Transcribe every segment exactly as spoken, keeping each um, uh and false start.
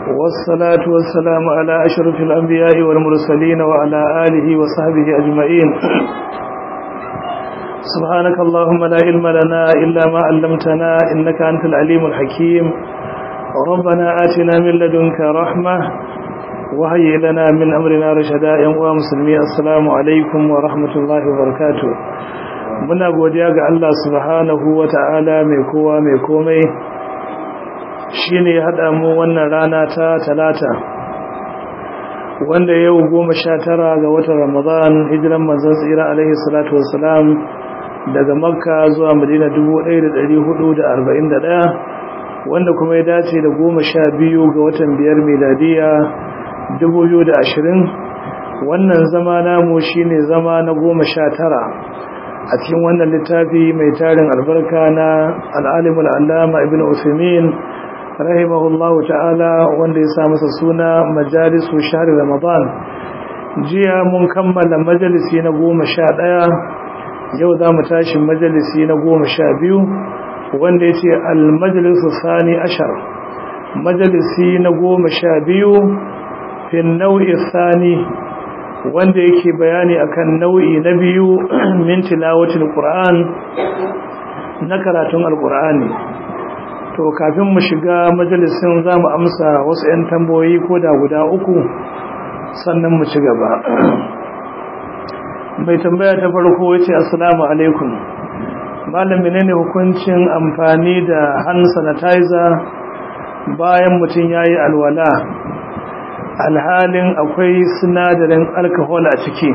والصلاة والسلام على أشرف الأنبياء والمرسلين وعلى آله وصحبه أجمعين. سبحانك اللهم لا علم لنا إلا ما علمتنا إنك أنت العليم الحكيم. ربنا آتنا من لدنك رحمة وهيئ لنا من أمرنا رشدا. يا مسلمين السلام عليكم ورحمة الله وبركاته. muna godiya ga Allah subhanahu wata'ala mai kowa mai komai shine ya hada mu wannan rana ta talata wanda yau goma sha tara ga watan Ramadan hijiran manzon tsira alaihi salatu wassalam daga Makka zuwa Madina dubu ɗaya da ɗari hudu da arba'in da ɗaya wanda kuma ya dace da goma sha biyu ga watan biyar miladiya dubu biyu da ashirin. Wannan zama namu shine zama na goma sha tara a cikin wannan littafi mai tarin albarka na al-alim al-allama ibn Uthaymeen rahimahullahu ta'ala wanda ya sa masa suna majalisu shahr Ramadan. Jiya mun kammala majalisi na goma sha ɗaya, yau za mu tashi majalisi na goma sha biyu wanda ya ce al-majalisu sani ashar, majalisi na goma sha biyu fi nau'i sani wanda yake bayani akan nau'i na biyu min tilawatul Qur'an, na karatun Al-Qur'ani. To kafin mu shiga majalisin zamu amsa wasu 'yan tambayoyi ko da guda uku sannan mu ci gaba. Mai tambaya ta farko yace assalamu alaikum, malam menene hukuncin amfani da hand sanitizer bayan mutun yayi alwala alhalin akwai sinadarin alcohol a ciki?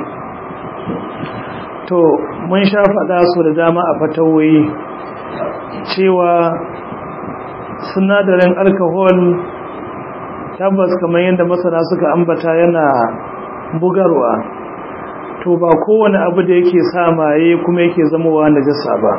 To mun sha faɗa su da dama a fatawoyi cewa sinadarin alcohol tabbas kamar yadda masana suka ambata yana bugarwa, to ba kowane abu da yake sa maye kuma yake zamowa najasa ba.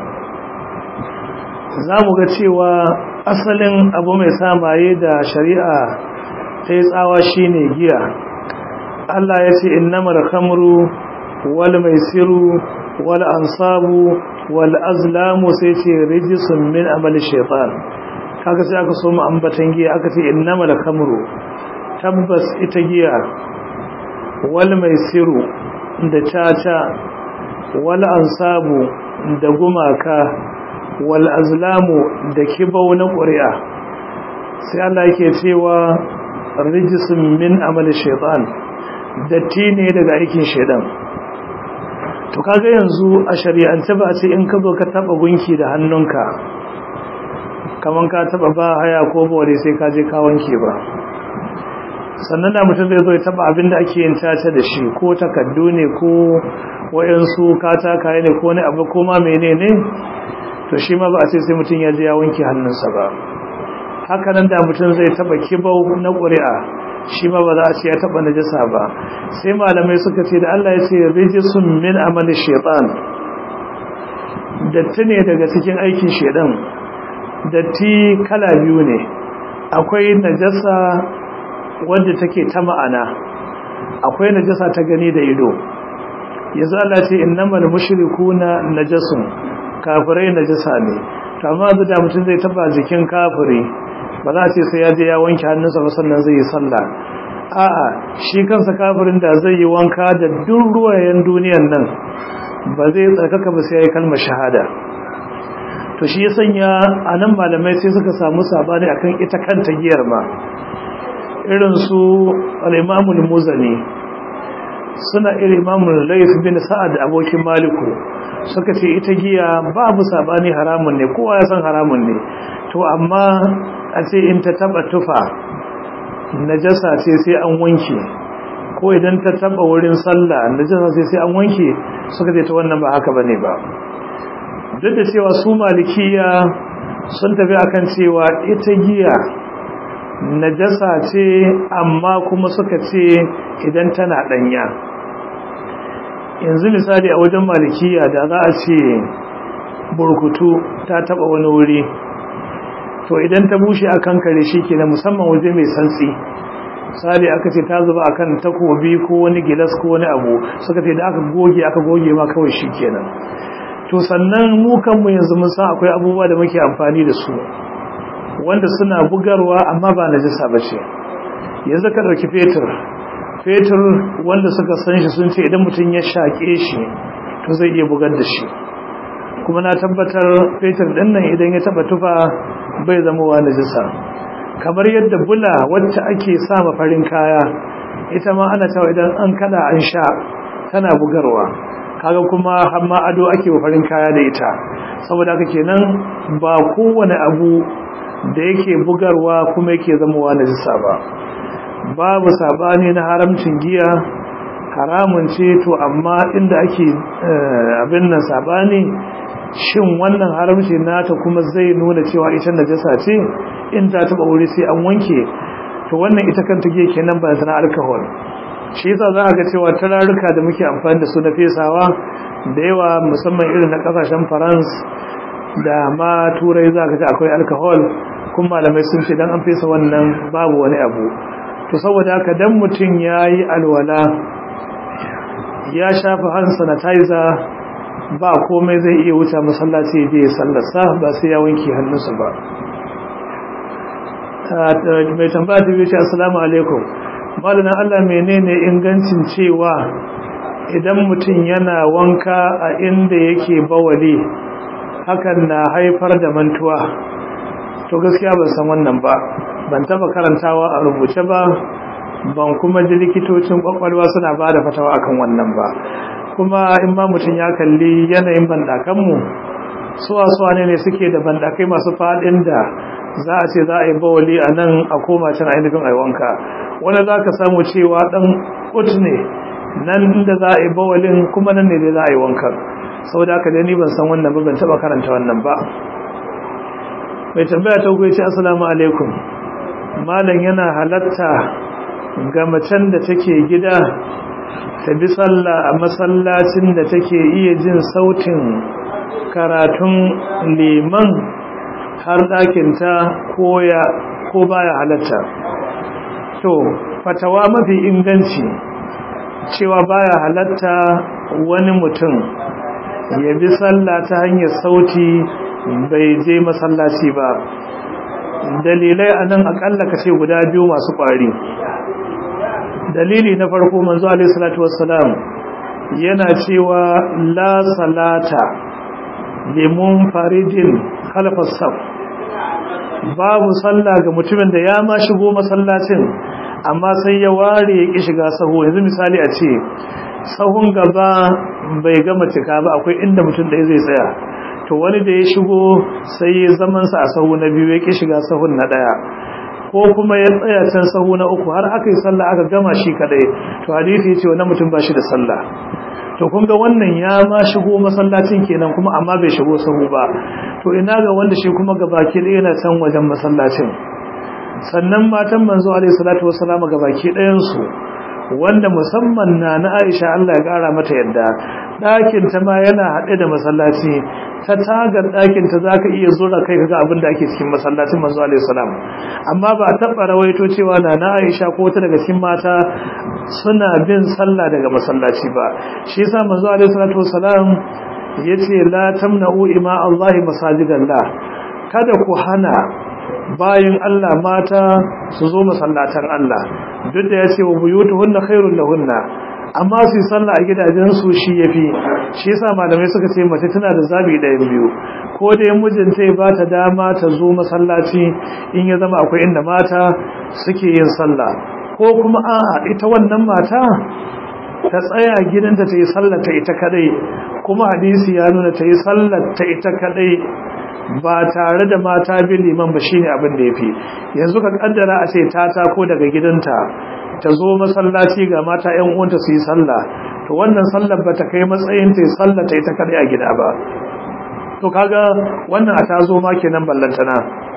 za mu ga cewa asalin abu mai sa maye da shari'a ta yi tsawa shine giya. Allah ya ce innamal khamru wal maisiru wal ansabu wal azlamu, sai ce rijsun min amali shaytan. kaga sai aka so mu ambatan giya aka ce innamal khamru, tabbas ita giya, wal maisiru da tata, wal ansabu da gumaka, wal azlamu da kibau na ƙuri'a. sai Allah yake cewa rijsun min amali shaytan, datti ne daga aikin shaytan. to kaga yanzu a shari'ance ba a ce in ka zo ka taba gunki da hannunka kaman ka taba ba haya ko bore sai ka je ka wanke ba. sannan da mutum zai zo ya taba abinda ake yin tace da shi, ko takaddu ne ko wayansu katakaye ne ko ne abu ko ma menene, to shi ma ba a ce sai mutum ya je ya wanke hannunsa ba. haka nan da mutum zai taba kibau na ƙuri'a, shi ma ba za a ce ya taba najasa ba. sai malamai suka ce da Allah ya ce rijsun min amali shaytan, datti ne daga cikin aikin shaytan. datti kala biyu ne, akwai najasa wanda take ta ma'ana, akwai najasa ta gani da ido. yanzu Allah ce innamal mushrikuna najasun, kafirai najasa ne. amma da mutum zai taba jikin kafiri, ba za a ce sai ya je ya wanke hannunsa ba sannan zai yi sallah. a'a, shi kansa kafirin da zai yi wanka da duk ruwayen duniyan nan ba zai tsarkaka ba sai ya yi kalmar shahada. to shi ya sanya a nan malamai sai suka samu sabani akan ita kanta giyar ma. irin su al-imamul muzani suna irin imamul layth bin sa'ad abokin maliku suka ce ita giya babu sabani haramun ne, kowa ya san haramun ne. to amma a ce in ta taba tufa najasa ce sai an wanke, ko idan ta taba wurin sallah najasa ce sai an wanke, suka ce ta wannan ba haka bane ba. duk da cewa su malikiya sun tafi akan cewa ita giya najasa ce, amma kuma suka ce idan tana danya. yanzu misali a wajen malikiya da za a ce burkutu ta taba wani wuri, to idan ta bushe a kankare shi ke na musamman waje mai santsi. misali aka ce ta zuba akan takobi ko wani gilas ko wani abu, suka ce da aka goge aka goge ma kawai shi kenan. to sannan mu kanmu yanzu mun san akwai abubuwa da muke amfani da su wanda suna bugarwa amma ba najasa bace. yanzu ka dauki fetur fetur wanda suka san shi sun ce idan mutum ya shake shi to zai iya bugar da shi, kuma na tabbatar fetur din nan idan ya taba tufa bai zama wa najisa. Kamar yadda bula wacce ake sama farin kaya ita ma ana cewa idan an kada an sha tana bugarwa, kaga kuma har ma ado ake wa farin kaya da ita. Saboda haka kenan ba kowane abu da yake bugarwa kuma yake zama wa najisa ba. Babu sabani na haramcin giya, haramun ce, to amma inda ake abin nan sabani shin wannan haramci nata kuma zai nuna cewa ita najasa ce in ta taba wuri sai an wanke, to wannan ita kanta giya kenan ba zana alcohol. Shi yasa za a ga cewa turaruka da muke amfani da su na fesawa da yawa musamman irin na kasashen France da ma turai za ka ji akwai alcohol, kuma malamai sun ce dan an fesa wannan babu wani abu. To saboda haka dan mutum yayi alwala ya shafa hand sanitizer ba komai zai iya wuce masallaci je sallarsa ba sai ya wanke hannunsa ba. Mai tambaya ta ce assalamu alaikum malana, Allah menene ingancin cewa idan mutum yana wanka a inda yake bawali hakan na haifar da mantuwa? To gaskiya ban san wannan ba, ban taba karantawa a rubuce ba, ban kuma ji likitocin kwakwalwa suna ba da fatawa akan wannan ba. Kuma in ma mutum ya kalli yanayin bandakanmu, suwa-suwa ne ne suke da bandakai masu faɗin da za a ce za a yi bawali a nan a koma can ainihin a wanka. Wani za ka samu cewa ɗan ut ne nan inda za a yi bawalin kuma nan ne dai za a yi wankan. Sau da aka ni ban san wannan ba, ban taɓa karanta wannan ba. Mai tambaya ta hukwai ce assalamu alaikum malam, yana halatta ga macen da take gida ta bi sallah a masallacin da take iya jin sautin karatun liman har ɗakinta koya ko baya halatta? To fatawa mafi inganci cewa baya halatta wani mutum ya bi sallah ta hanyar sauti bai je masallaci ba. Dalilai anan akalla kace guda biyu masu ƙwari. Dalili na farko, manzo alaihi salatu wassalam yana cewa la salata limun faridin khalfas saf, babu sallah ga mutumin da ya ma shigo masallacin amma sai ya ware ya ki shiga sahu. Yanzu misali a ce sahun gaba bai gama cika ba, akwai inda mutum ɗaya zai tsaya, to wani da ya shigo sai ya zaman sa a sahu na biyu ya ki shiga sahun na ɗaya, ko kuma ya tsaya can sahu na uku har aka yi sallah aka gama shi kadai, to hadisi yace wannan mutum ba shi da sallah. To kun ga wannan ya ma shigo masallacin kenan kuma amma bai shigo sahu ba, to ina ga wanda shi kuma gabaki ɗaya yana can wajen masallacin. Sannan matan manzo alaihi salatu wassalam gabaki ɗayan su wanda musamman na na Aisha Allah ya kara mata yadda ɗakin ta ma yana haɗe da masallaci, ta tagar ɗakin ta zaka iya zura kai kaga abin da ake cikin masallacin manzo alaihi salam. Amma ba taɓa rawaito cewa na na Aisha ko ta daga cikin mata suna bin sallah daga masallaci ba. Shi yasa manzo alaihi salatu wassalam yace la tamna'u ima Allah masajidallah, kada ku hana bayin Allah mata su zo masallatan Allah, duk da yace wa buyutuhunna khairul lahunna, amma su sallah a gidajen su shi yafi. Shi yasa malamai suka ce mace tana da zabi ɗayan biyu, ko dai mijinta ya bata dama ta zo masallaci in ya zama akwai inda mata suke yin sallah, ko kuma a'a ita wannan mata ta tsaya gidanta ta yi sallar ta ita kadai, kuma hadisi ya nuna ta yi sallar ta ita kadai ba tare da mata bin liman ba shine abin da yafi. Yanzu ka kaddara a ce ta tako daga gidanta ta zo masallaci ga mata ƴan uwanta su yi sallah, to wannan sallar ba ta kai matsayin ta yi sallar ta ita kadai a gida ba. To kaga wannan a tazo ma kenan ballantana.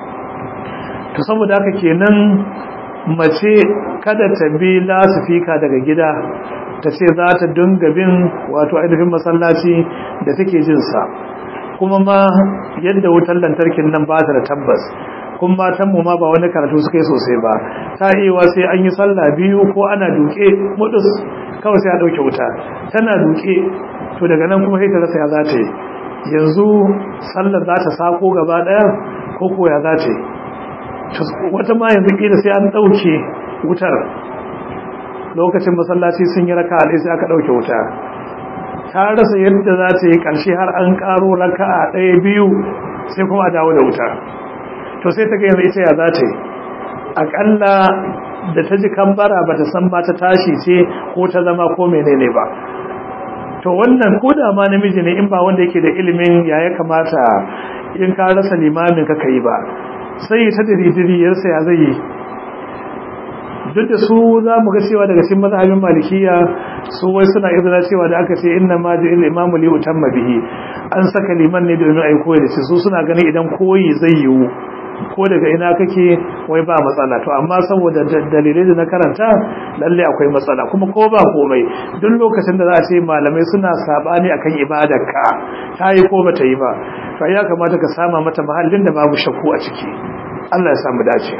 To saboda haka kenan mace kada ta bi lasifika daga gida ta ce za ta dinga bin wato ainihin masallaci da take jin sa, kuma ma yadda wutar lantarkin nan ba ta da tabbas, kuma matanmu ma ba wani karatu suka yi sosai ba, ta iya sai an yi sallah biyu ko ana duke mudus kawai sai a dauke wuta, tana duke to daga nan kuma sai ta rasa ya za ta yi, yanzu sallar za ta sako gaba daya ko ko ya za ta yi. Wata ma yanzu kila sai an dauke wutar lokacin masallaci sun yi raka'a ɗaya sai aka ɗauke wuta ta rasa yadda za ta yi ƙarshe har an ƙaro raka'a ɗaya biyu sai kuma a dawo da wuta to sai ta ga yanzu ita ya za ta yi aƙalla da ta ji kambara ba ta san ba ta tashi ce ko ta zama ko menene ba to wannan ko da ma namiji ne in ba wanda yake da ilimin ya ya kamata in ka rasa limamin ka kai ba sai ta diridiriyarsa ya zai yi duk da su za mu ga cewa daga cikin mazhabin malikiya su wai suna izina cewa da aka ce inna ma ja'il imamu li utamma bihi an saka liman ne domin ai koyi da shi su suna ganin idan koyi zai yiwu ko daga ina kake wai ba matsala to amma saboda dalilai da na karanta lalle akwai matsala kuma ko ba komai duk lokacin da za a ce malamai suna sabani akan ibadarka ta yi ko bata yi ba to ya kamata ka sama mata mahallin da babu shakku a ciki Allah ya samu dace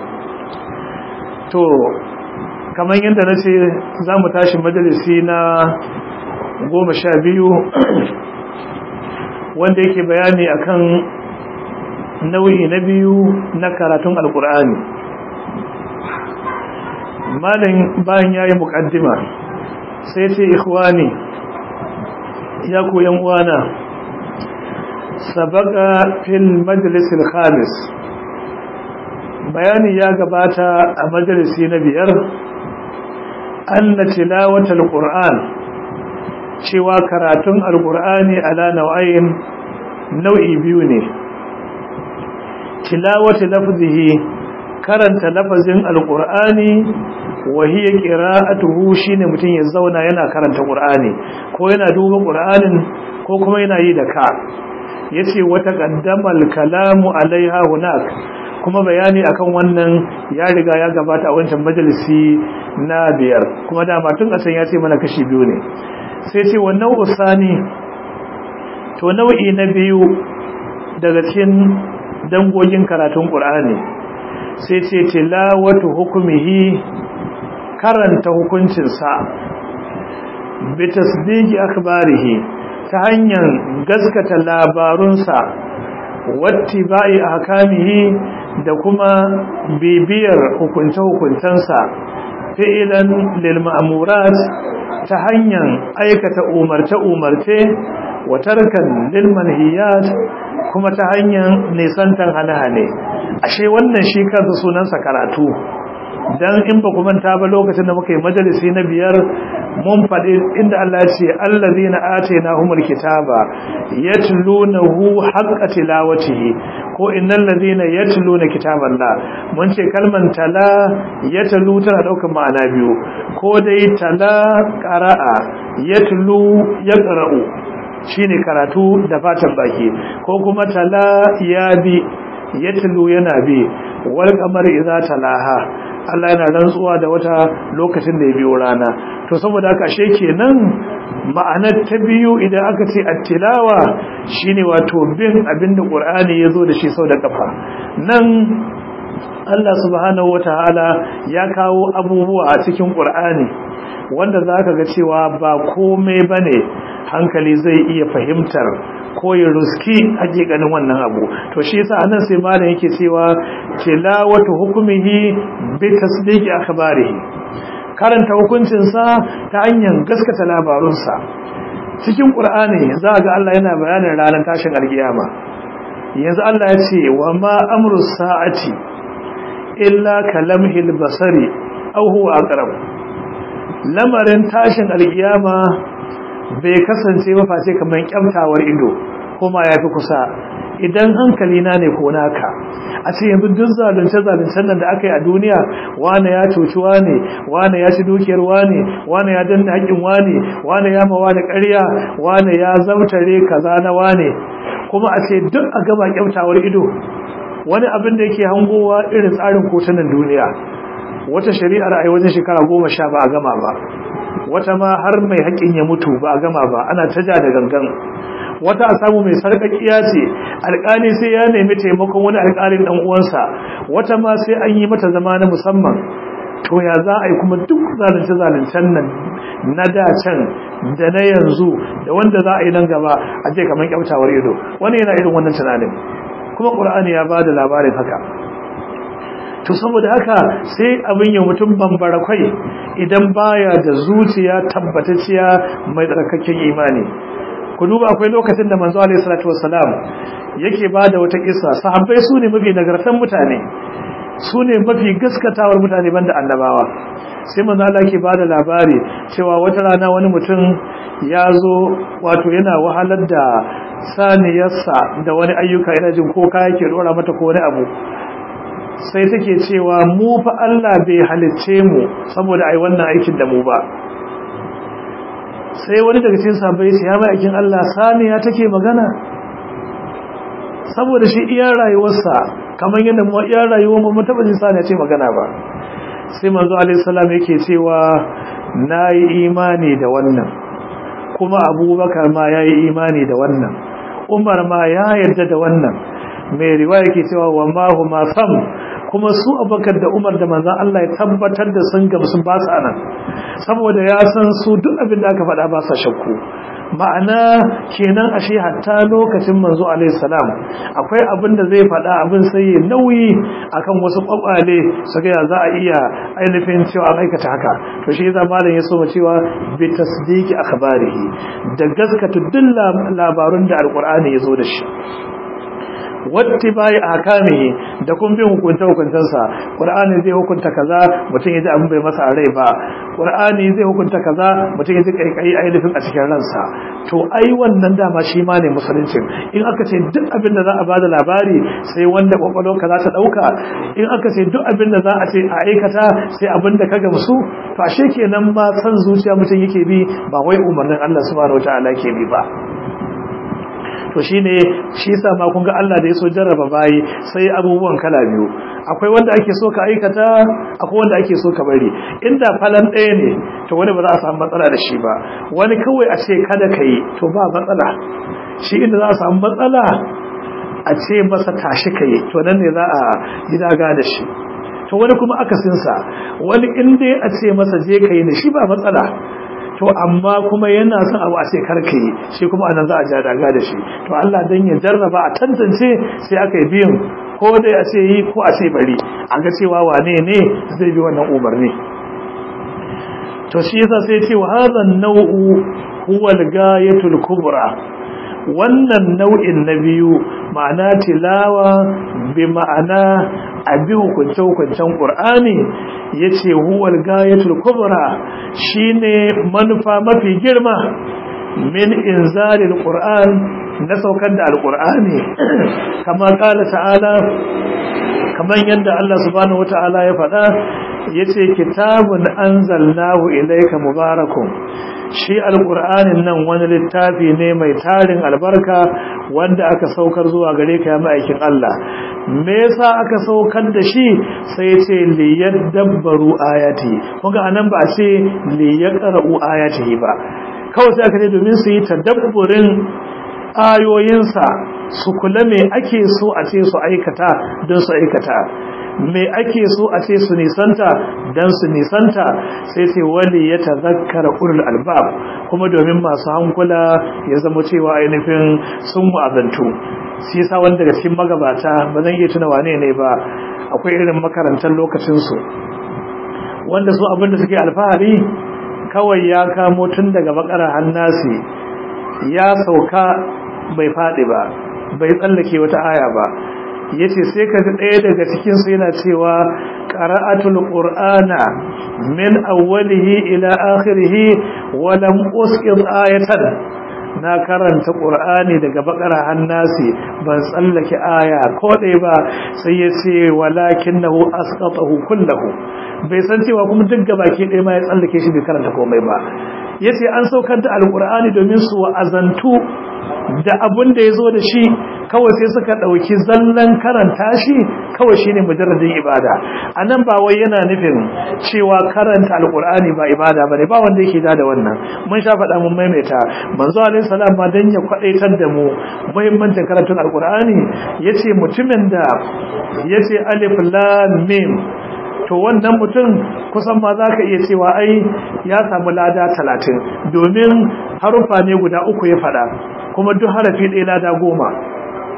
to kamar yadda na ce za mu tashi majalisi na goma sha biyu wanda yake bayani akan nau'i na biyu na karatun alkur'ani malam bayan yayi muqaddima sai ce ikhwani ya ku yan uwana sabaqa fil majlis al khamis bayani ya gabata a majalisi na biyar anna tilawata alquran cewa karatun alqurani ala nau'ain nau'i biyu ne tilawata lafzihi karanta lafazin alqur'ani wa hiya qira'atuhu shine mutun ya zauna yana karanta qur'ani ko yana duba qur'anin ko kuma yana yi da ka yace wata qaddamal kalamu alaiha hunak kuma bayani akan wannan ya riga ya gabata a wancan majalisi na biyar kuma dama tun a can ya ce mana kashi biyu ne sai ce wannan usani to nau'i na biyu daga cikin dangogin karatun Qur'ani sai ce tilawatu hukumihi karanta hukuncinsa bi tasdiqi akhbarihi ta hanyar gaskata labarunsa wattiba'i ahkamihi da kuma bibiyar hukunce-hukuncensa fi'ilan lil ma'murat ta hanyar aikata umarce-umarce wa tarkan lil manhiyat kuma ta hanyar nisantan hane-hane ashe wannan shi kansa sunansa karatu dan in ba ku manta ba lokacin da muka yi majalisi na biyar mun faɗi inda Allah ya ce allazina atainahumul kitaba yatlunahu haqqa tilawatihi ko innal ladina yatluna kitaballah mun ce kalman tala yatlu tana daukar ma'ana biyu ko dai tala qara'a yatlu yaqra'u shine karatu da fatan baki ko kuma tala ya bi yatlu yana bi wal qamari idza talaha Allah yana rantsuwa da wata lokacin da ya biyo rana to saboda haka ashe kenan ma'anar ta biyu idan aka ce at-tilawa shine wato bin abinda Qur'ani yazo da shi sau da kafa nan Allah subhanahu wataala ya kawo abubuwa a cikin Qur'ani wanda zaka ga cewa ba komai bane hankali zai iya fahimtar ko ya ruski hakikanin wannan abu to shi yasa anan sai malam yake cewa tilawatu hukmihi bi tasdiqi akhbarihi karanta hukuncin sa ta hanyar gaskata labarun sa cikin qur'ani za ga Allah yana bayanin ranar tashin alkiyama yanzu Allah ya ce wa ma amru sa'ati illa kalamhil basari aw huwa aqrab lamarin tashin alkiyama bai kasance ba face kamar kyautawar ido kuma ya fi kusa idan hankali na ne ko naka a ce yanzu duk zalunce zaluncen nan da aka yi a duniya wane ya cuci wane wane ya ci dukiyar wane wane ya danna haƙin wane wane ya mawa da ƙarya wane ya zautare kaza na wane kuma a ce duk a gaba kyautawar ido wani abin da yake hangowa irin tsarin kotunan duniya wata shari'ar a wajen shekara goma sha ba a gama ba wata ma har mai haƙin ya mutu ba a gama ba ana taja da gangan wata a samu mai sarƙaƙiya ce alƙali sai ya nemi taimakon wani alƙalin ɗan uwansa wata ma sai an yi mata zama na musamman to ya za a yi kuma duk zalunce zaluncen nan na da can da na yanzu da wanda za a yi nan gaba a je kamar kyautawar ido wani yana irin wannan tunanin kuma ƙur'ani ya ba da labarin haka to saboda haka sai abin ya mutum bambara kai idan baya da zuciya tabbatacciya mai tsarkaken imani. Ku duba akwai lokacin da manzo alaihi salatu wassalam yake bada wata kissa, sahabbai su ne mafi nagartan mutane, su ne mafi gaskatawar mutane banda annabawa. Sai manzo Allah yake bada labari cewa wata rana wani mutum ya zo wato yana wahalar da saniyarsa da wani ayyuka, ina jin ko kaya yake dora mata ko wani abu, sai take cewa mu fa Allah bai halicce mu saboda ai wannan aikin da mu ba. Sai wani daga cikin sahabbai ya mai aikin Allah, saniya take magana? Saboda shi iya rayuwarsa kamar yadda mu iya rayuwar mu taba jin saniya ce magana ba. Sai manzo alaihi salam yake cewa nayi imani da wannan, kuma Abubakar ma yayi imani da wannan, Umar ma ya yarda da wannan. Mai riwaya yake cewa wa ma huma sam, kuma su Abubakar da Umar da manzon Allah ya tabbatar da sun gamsu ba su anan, saboda ya san su duk abin da aka faɗa ba sa shakku. Ma'ana kenan ashe hatta lokacin manzo alaihi salam akwai abin da zai faɗa abin sai ya nauyi akan wasu kwakwale su ga za a iya ainihin cewa an aikata haka. To shi yasa malam ya so mu cewa bi tasdiqi akhbarihi, da gaskata duk labarun da alqur'ani ya zo da shi, wattibai ahkamihi, da kun bin hukunta hukuntansa. Qur'ani zai hukunta kaza, mutum yaji abin bai masa rai ba, Qur'ani zai hukunta kaza, mutum yaji kaikai ainihin a cikin ransa. To ai wannan dama shi ma ne musulunci. In aka ce duk abin da za a bada labari sai wanda kwakwalwarka za ta dauka, in aka ce duk abin da za a ce a aikata sai abin da ka gamsu, to ashe kenan ma san zuciya mutum yake bi, ba wai umarnin Allah subhanahu wataala ke bi ba. To shine shi yasa ma kun ga Allah da ya so jarraba bayi sai abubuwan kala biyu, akwai wanda ake so ka aikata, akwai wanda ake so ka bari. Inda falan ɗaya ne to wani ba za a samu matsala da shi ba, wani kawai a ce kada ka yi to ba matsala. Shi inda za a samu matsala a ce masa tashi ka yi, to nan ne za a yi daga da shi. To wani kuma akasinsa, wani in dai a ce masa je ka yi ne shi ba matsala, to amma kuma yana son abu a ce karka yi, shi kuma anan za a ja daga da shi. To Allah dan ya jarraba a tantance sai aka yi biyan, ko dai a ce yi ko a ce bari, a ga cewa wane ne zai bi wannan umarni. To shi yasa sai ce wa hadha an-naw'u huwa al-ghayatul kubra, wannan nau'in na biyu ma'ana tilawa bi ma'ana abi hukunce hukuncen Qur'ani, yace huwal gayatul kubra, shine manufa mafi girma min inzalil Qur'an, na saukar da alqur'ani. Kama qala ta'ala, kaman yadda Allah subhanahu wata'ala ya faɗa, yace kitabun anzalnahu ilayka mubarakun, shi alqur'anin nan wani littafi ne mai tarin albarka wanda aka saukar zuwa gare ka ya ma'aikin Allah. Me yasa aka saukar da shi? Sai ce liyadabbaru ayati, kuma anan ba a ce liyaqra'u ayatihi ba, kawai sai aka ce domin su yi tadabburin ayoyinsa, su kula me ake so a ce su aikata don su aikata, me ake so a ce su nisanta dan su nisanta. Sai sai wali ya tazakkara ulul albab, kuma domin masu hankula ya zama cewa ainihin sun wa'azantu. Shi yasa wanda daga cikin magabata, ba zan iya tuna wane ne ba, akwai irin makarantar lokacin su wanda su abinda suke alfahari kawai ya kamo tun daga bakara hannasi, ya sauka bai fadi ba, bai tsallake wata aya ba. Yace sai ka ga ɗaya daga cikin su yana cewa qara'atul qur'ana min awwalihi ila akhirih wa lam usqit ayatan, na karanta qur'ani daga bakara hannasi ban tsallake aya ko ɗaya ba. Sai yace walakinahu asqatahu kullahu, bai san cewa kuma duk gabaki ɗaya ma ya tsallake shi bai karanta komai ba. Yace an saukar da alqur'ani domin su wa'azantu da abin da yazo da shi, kawai sai suka dauki zallan karanta shi kawai shine mujarradin ibada. Anan ba wai yana nufin cewa karanta alqur'ani ba ibada bane, ba wanda yake da wannan, mun sha faɗa mun maimaita. Manzo alaihi salam ma dan ya kwadaitar da mu muhimmancin karatun alqur'ani, yace mutumin da yace alif lam mim, to wannan mutum kusan ma za ka iya cewa ai ya samu lada talatin, domin harufa ne guda uku ya fada, kuma duk harafi ɗaya lada goma.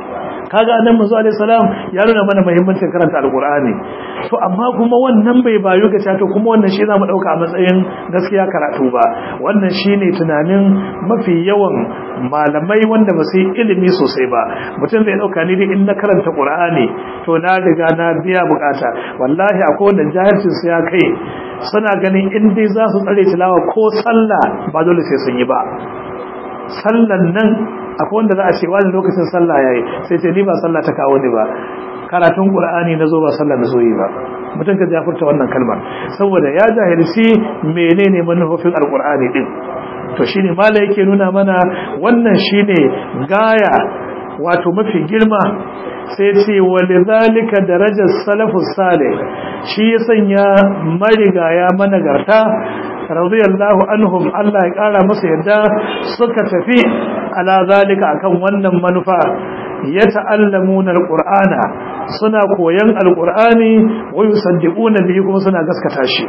kaga annabi manzo alaihi salam ya nuna mana muhimmancin karanta alqur'ani to amma kuma wannan bai bayu ga ta to kuma wannan shi zamu dauka a matsayin gaskiya karatu ba wannan shine tunanin mafi yawan malamai wanda ba su yi ilimi sosai ba mutum zai dauka ni dai in na karanta qur'ani to na riga na biya bukata wallahi akwai wanda jahilcin su ya kai suna ganin in dai za su tsare tilawa ko sallah ba dole sai sun yi ba sallan nan akwai wanda za a ce wani lokacin sallah yayi sai ce ni ba sallah ta kawo ni ba karatun qur'ani nazo ba sallah nazo yi ba mutum ka jafurta wannan kalmar saboda ya jahilci menene manufofin alqur'ani din to shine malai yake nuna mana wannan shine gaya wato mafi girma sai ce walidhalika darajar salafus salih shi ya sanya marigaya managarta radiyallahu anhum Allah ya kara masa yadda suka tafi ala zalika akan wannan manufa ya ta'allamuna alqur'ana suna koyan alqur'ani wa yusaddiquna bihi kuma suna gaskata shi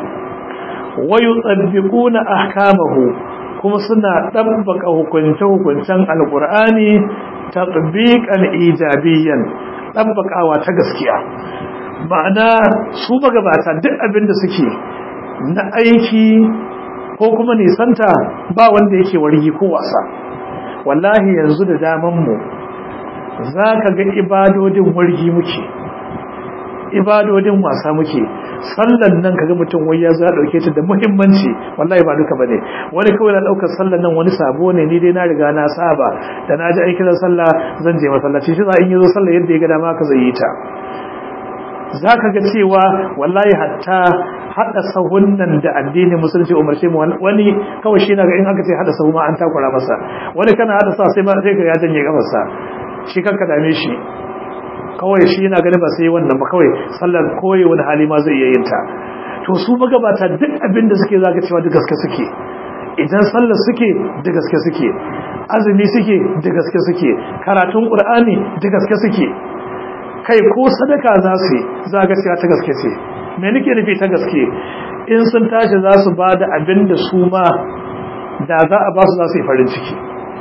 wa yutabbiquna ahkamahu kuma suna dabbaka hukunce hukuncen alqur'ani tatbiqan ijabiyan dabbakawa ta gaskiya ma'ana su magabata duk abin da suke na aiki ko kuma nisanta ba wanda yake wargi ko wasa wallahi yanzu da daman mu zaka ga ibadodin wargi muke ibadodin wasa muke sallan nan kaga mutum wai ya za dauke ta da muhimmanci wallahi ba duka bane wani kawai na daukar sallan nan wani sabo ne ni dai na riga na saba da naji aikin sallah zan je masallaci shi za in yazo sallah yadda ya ga dama ka zai yi ta zaka ga cewa wallahi hatta hada sahun nan da addini musulunci umarce mu wani kawai shi naga in aka ce hada sahu ma an takura masa wani kana hada sa sai ma sai ka ya janye kafarsa shi kanka dame shi kawai shi yana ganin ba sai wannan ba kawai sallar koyi wani hali ma zai iya yin ta to su magabata duk abin da suke zaka cewa da gaske suke idan sallar suke da gaske suke azumi suke da gaske suke karatun qur'ani da gaske suke kai ko sadaka za su yi za ga cewa ta gaske ce me nake nufi ta gaske in sun tashi za su ba da abin da su ma da za a ba su za su yi farin ciki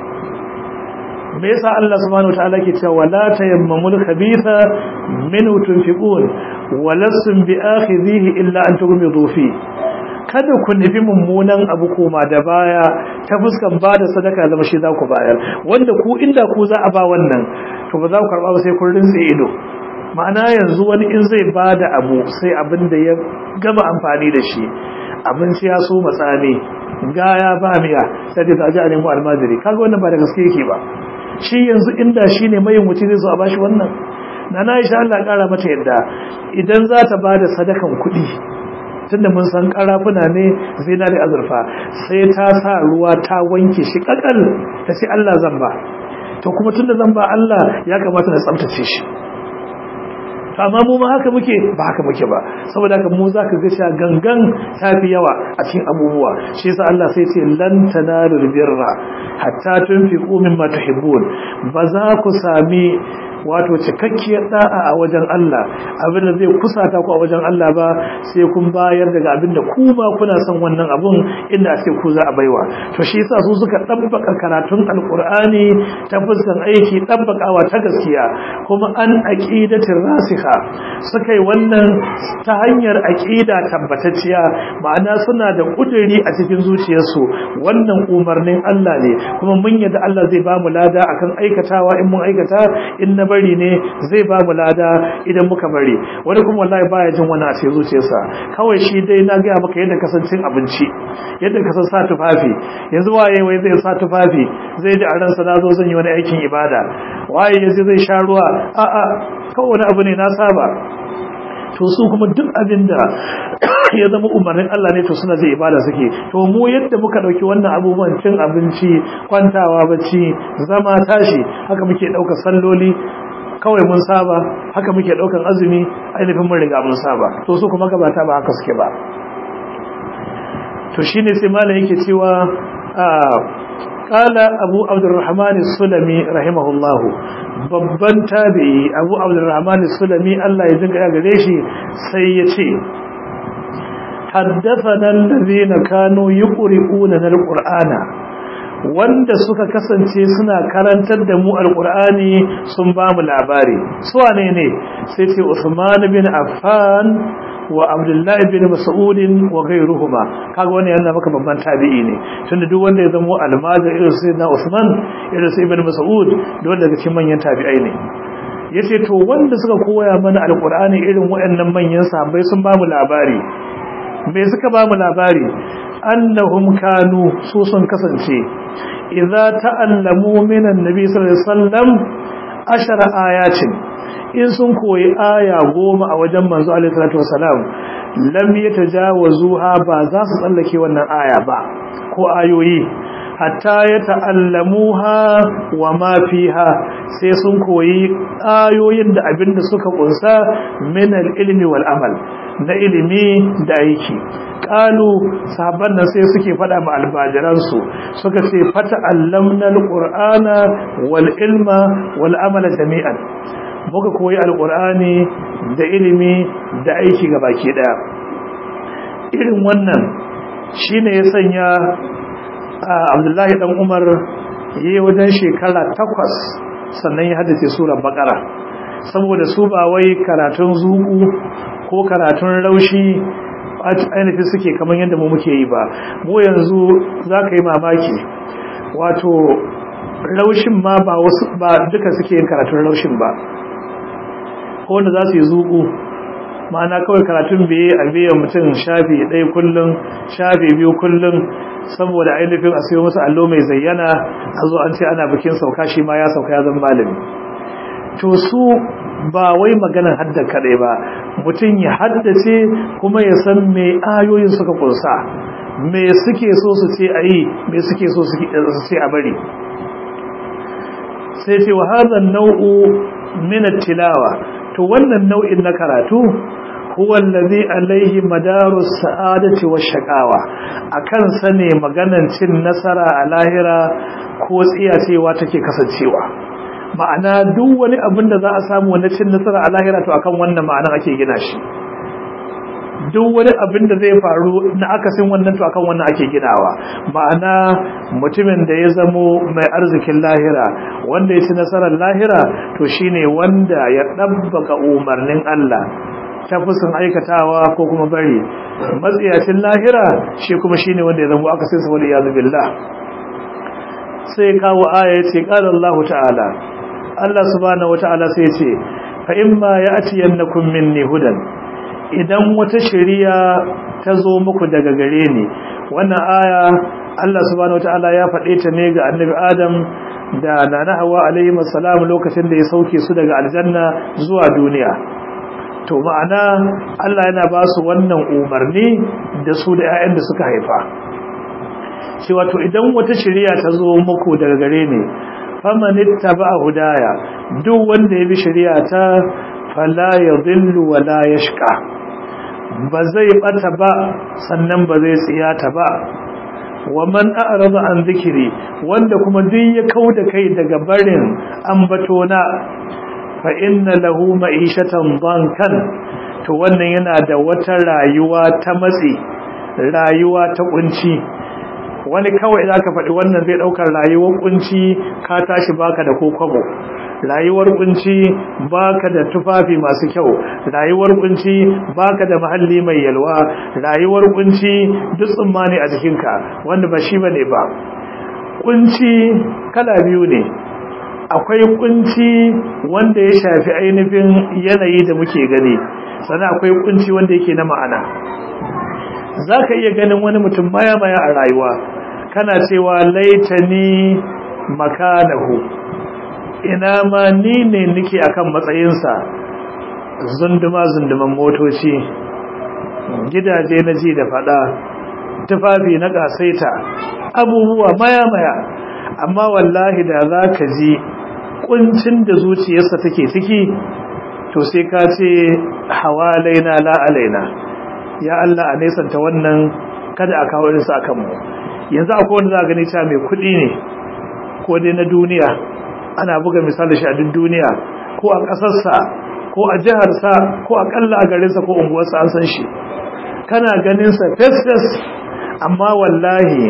me yasa Allah subhanahu wataala ke cewa la tayammamul khabitha minhu tunfiqun wa lasum bi'akhidhihi illa an tughmidu fi kada ku nufi mummunan abu koma da baya ta fuskan ba da sadaka zama shi za ku bayar wanda ku inda ku za a ba wannan to ba za ku karba ba sai kun rinse ido ma'ana yanzu wani in zai ba da abu sai abin da ya gama amfani da shi abinci ya so matsami gaya ba miya sai da ji a nemo almajiri kaga wannan ba da gaske yake ba shi yanzu inda shi ne mayin wuce zai zo a bashi wannan na na isha Allah kara mata yadda idan za ta ba da sadakan kuɗi tunda mun san karafuna ne zinari azurfa sai ta sa ruwa ta wanke shi kakal ta ce Allah zan ba to kuma tunda zan ba Allah ya kamata na tsaftace shi amma mu ma haka muke ba haka muke ba saboda haka mu zaka ga cewa gangan tafi yawa a cikin abubuwa shi yasa Allah sai ce lan tanalul birra hatta tunfiqu mimma tuhibbun ba za ku sami wato cikakkiyar da'a a wajen Allah abinda zai kusata ku a wajen Allah ba sai kun bayar daga abinda ku ma kuna son wannan abun inda ake ku za a baiwa to shi yasa su suka tabbaka karatun alqur'ani ta fuskan aiki tabbakawa ta gaskiya kuma an aqidatir rasikha suka yi wannan ta hanyar aqida tabbatacciya ma'ana suna da kuduri a cikin zuciyarsu wannan umarnin Allah ne kuma mun yadda Allah zai ba mu lada akan aikatawa in mun aikata in na bari ne zai ba mu lada idan muka bari wani kuma wallahi baya jin wani a cikin zuciyarsa kawai shi dai na ga maka yadda kasancin abinci yadda kasan sa tufafi yanzu waye wai zai sa tufafi zai ji a ransa na zo zan yi wani aikin ibada waye yaji zai sha ruwa a a kawai wani abu ne na saba to su kuma duk abin da ya zama umarnin Allah ne to suna zai ibada suke to mu yadda muka dauki wannan abubuwan cin abinci kwantawa bacci zama tashi haka muke dauka salloli kawai mun saba haka muke daukan azumi ainihin mun riga mun saba to su kuma gabata ba haka suke ba to shine sai malai yake cewa قال أبو عبد الرحمن السلمي رحمه الله babban tabi'i Abu Abdurrahman Sulami Allah ya jinka ya gare shi sai ya ce haddathana alladhina kanu yuqri'una alqur'ana wanda suka kasance suna karantar da mu alqur'ani sun ba mu labari su wane ne sai ce Uthman bin Affan wa Abdullah bin Mas'ud wa ghayruhuma kaga wannan yana maka babban tabi'i ne tunda duk wanda ya zama almajir irin sayyidina Uthman irin sayyidina ibn Mas'ud dole daga cikin manyan tabi'ai ne yace to wanda suka koya mana alqur'ani irin waɗannan manyan sahabbai sun ba mu labari me suka ba mu labari annahum kanu su sun kasance idza ta'allamu minan nabi sallallahu alaihi wasallam ashara ayatin in sun koyi aya goma a wajen manzo alaihi salatu wasalam lam yatajawazuha ba za su tsallake wannan aya ba ko ayoyi hatta yata'allamuha wa ma fiha sai sun koyi ayoyin da abinda suka kunsa min al-ilmi wal amal na ilimi da aiki kalu sahabban nan sai suke fada ma albajiransu suka ce fata allamna alqur'ana wal ilma wal amala jami'an muka koyi alqur'ani da ilimi da aiki gabaki daya irin wannan shine ya sanya Abdullahi dan Umar yayi wajen shekara takwas sannan ya haddace surar Baqara saboda su ba wai karatun zuku ko karatun raushi ainihin suke kamar yadda mu muke yi ba mu yanzu za ka yi mamaki wato raushin ma ba wasu ba duka suke yin karatun raushin ba ko wanda za su yi zuku ma'ana kawai karatun biye a biyan mutum shafi ɗaya kullum shafi biyu kullum saboda ainihin a siyo masa allo mai zayyana a zo an ce ana bikin sauka shi ma ya sauka ya zama malami to su ba wai maganar hadda kadai ba mutum ya haddace kuma ya san me ayoyin suka kunsa me suke so su ce ayi me suke so su ce a bari sai ce wa hadha an-naw'u min at-tilawa to wannan nau'in na karatu huwa allazi alayhi madaru as-sa'adati wash-shaqawa akan sane maganan cin nasara a lahira ko tsiyacewa take kasancewa ma'ana duk wani abin da za a samu wani cin nasara a lahira to akan wannan ma'anar ake gina shi duk wani abin da zai faru na akasin wannan to akan wannan ake ginawa ma'ana mutumin da ya zamo mai arzikin lahira wanda ya ci nasarar lahira to shine wanda ya dabbaka umarnin Allah ta fusun aikatawa ko kuma bari matsiyacin lahira shi kuma shine wanda ya zamo akasin sa wali yazu billah sai kawo aya ce qala Allah ta'ala Allah subhanahu wata'ala sai ce fa imma ya'tiyannakum minni hudan idan wata shari'a ta zo muku daga gare ni wannan aya Allah subhanahu wata'ala ya faɗe ta ne ga annabi Adam da nana Hawwa alayhi assalam lokacin da ya sauke su daga aljanna zuwa duniya to ma'ana Allah yana ba su wannan umarni da su da ƴaƴan da suka haifa cewa to idan wata shari'a ta zo muku daga gare ni faman ittaba hudaya duk wanda ya bi shari'a ta fala yadhillu wala yashqa ba zai bata ba sannan ba zai tsiyata ba wa man a'rada an zikiri wanda kuma duk ya kauda kai daga barin ambatona fa inna lahu ma'ishatan dankan to wannan yana da wata rayuwa ta matsi rayuwa ta kunci wani kawai zaka faɗi wannan zai daukar rayuwar kunci ka tashi baka da kokobo rayuwar kunci baka da tufafi masu kyau rayuwar kunci baka da mahalli mai yalwa rayuwar kunci duk tsummani a jikinka wanda ba shi bane ba kunci kala biyu ne akwai kunci wanda ya shafi ainihin yanayi da muke gani sannan akwai kunci wanda yake na ma'ana zaka iya ganin wani mutum maya maya a rayuwa kana cewa laitani makanahu ina ma ni ne nake akan matsayinsa zunduma zunduman motoci gidaje na ji da fada tufafi na kasaita abubuwa maya maya amma wallahi da zaka ji kuncin da zuciyarsa take ciki to sai ka ce hawalaina la alaina ya Allah a nesanta wannan kada a kawo irinsa akan mu yanzu akwai wanda za a gani cewa mai kuɗi ne ko dai na duniya ana buga misali shi a duk duniya ko a ƙasarsa ko a jiharsa ko a ƙalla a garinsa ko unguwarsa an san shi kana ganinsa face-face amma wallahi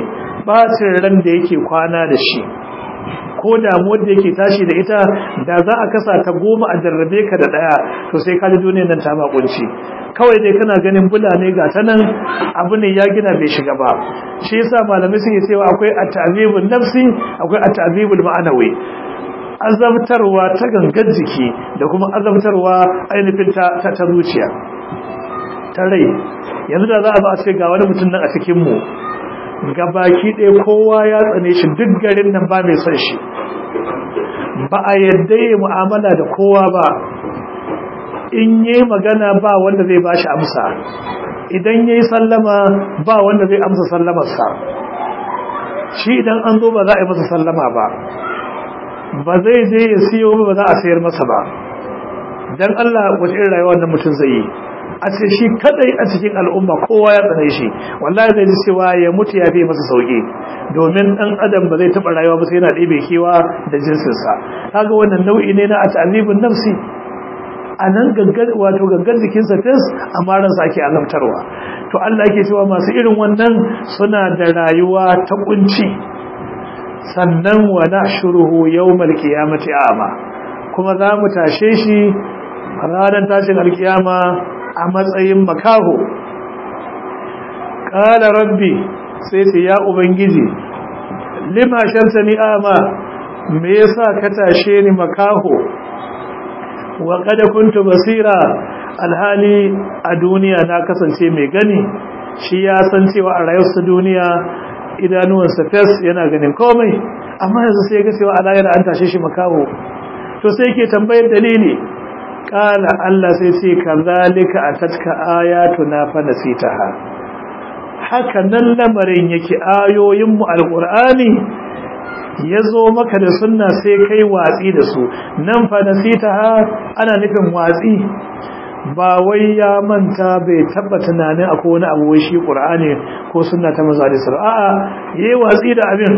bacin ran da yake kwana da shi ko damuwar da yake tashi da ita da za a kasa ta goma a jarrabe ka da daya to sai ka ji duniyar nan ta makunci kawai dai kana ganin bulane ga ta nan abu ne ya gina bai shiga ba shi yasa malamai suke cewa akwai at-ta'zibul nafsi akwai at-ta'zibul ma'anawi azabtarwa ta gangan jiki da kuma azabtarwa ainihin ta ta zuciya ta rai yanzu da za a ba a ce ga wani mutum nan a cikin mu gabaki ɗaya kowa ya tsane shi duk garin nan ba mai son shi ba a yadda yi mu'amala da kowa ba in yi magana ba wanda zai ba shi amsa idan yi sallama ba wanda zai amsa sallamarsa shi idan an zo ba za a yi masa sallama ba ba zai je ya siyo ba za a sayar masa ba don Allah wace irin rayuwa wannan mutum zai yi a ce shi kadai a cikin al'umma kowa ya tsane shi wallahi zai ji cewa ya mutu ya fi masa sauki domin dan adam ba zai taba rayuwa ba sai yana ɗebe kewa da jinsinsa kaga wannan nau'i ne na ta'azibun nafsi anan gangan wato gangan jikinsa fes amma ransa ake azabtarwa to Allah yake cewa masu irin wannan suna da rayuwa ta kunci sannan wa nahshuruhu yawmal qiyamati a'ma kuma za mu tashe shi ranar tashin alkiyama a matsayin makaho ƙala rabbi sai ce ya ubangiji lima shartani ama me yasa ka tashe ni makaho wa qad kuntu basira alhali a duniya na kasance mai gani shi ya san cewa a rayuwar duniya idanuwansa fes yana ganin komai amma yanzu sai ga cewa Allah yana an tashe shi makaho to sai yake tambayar dalili kala Allah sai ce kazalika atatka ayatuna fa nasitaha haka nan lamarin yake ayoyin mu alqur'ani yazo maka da sunna sai kai watsi da su nan fa nasitaha ana nufin watsi ba wai ya manta bai taba tunanin akwai wani abu wai shi qur'ani ko sunna ta manzo da sallallahu a'a yayi watsi da abin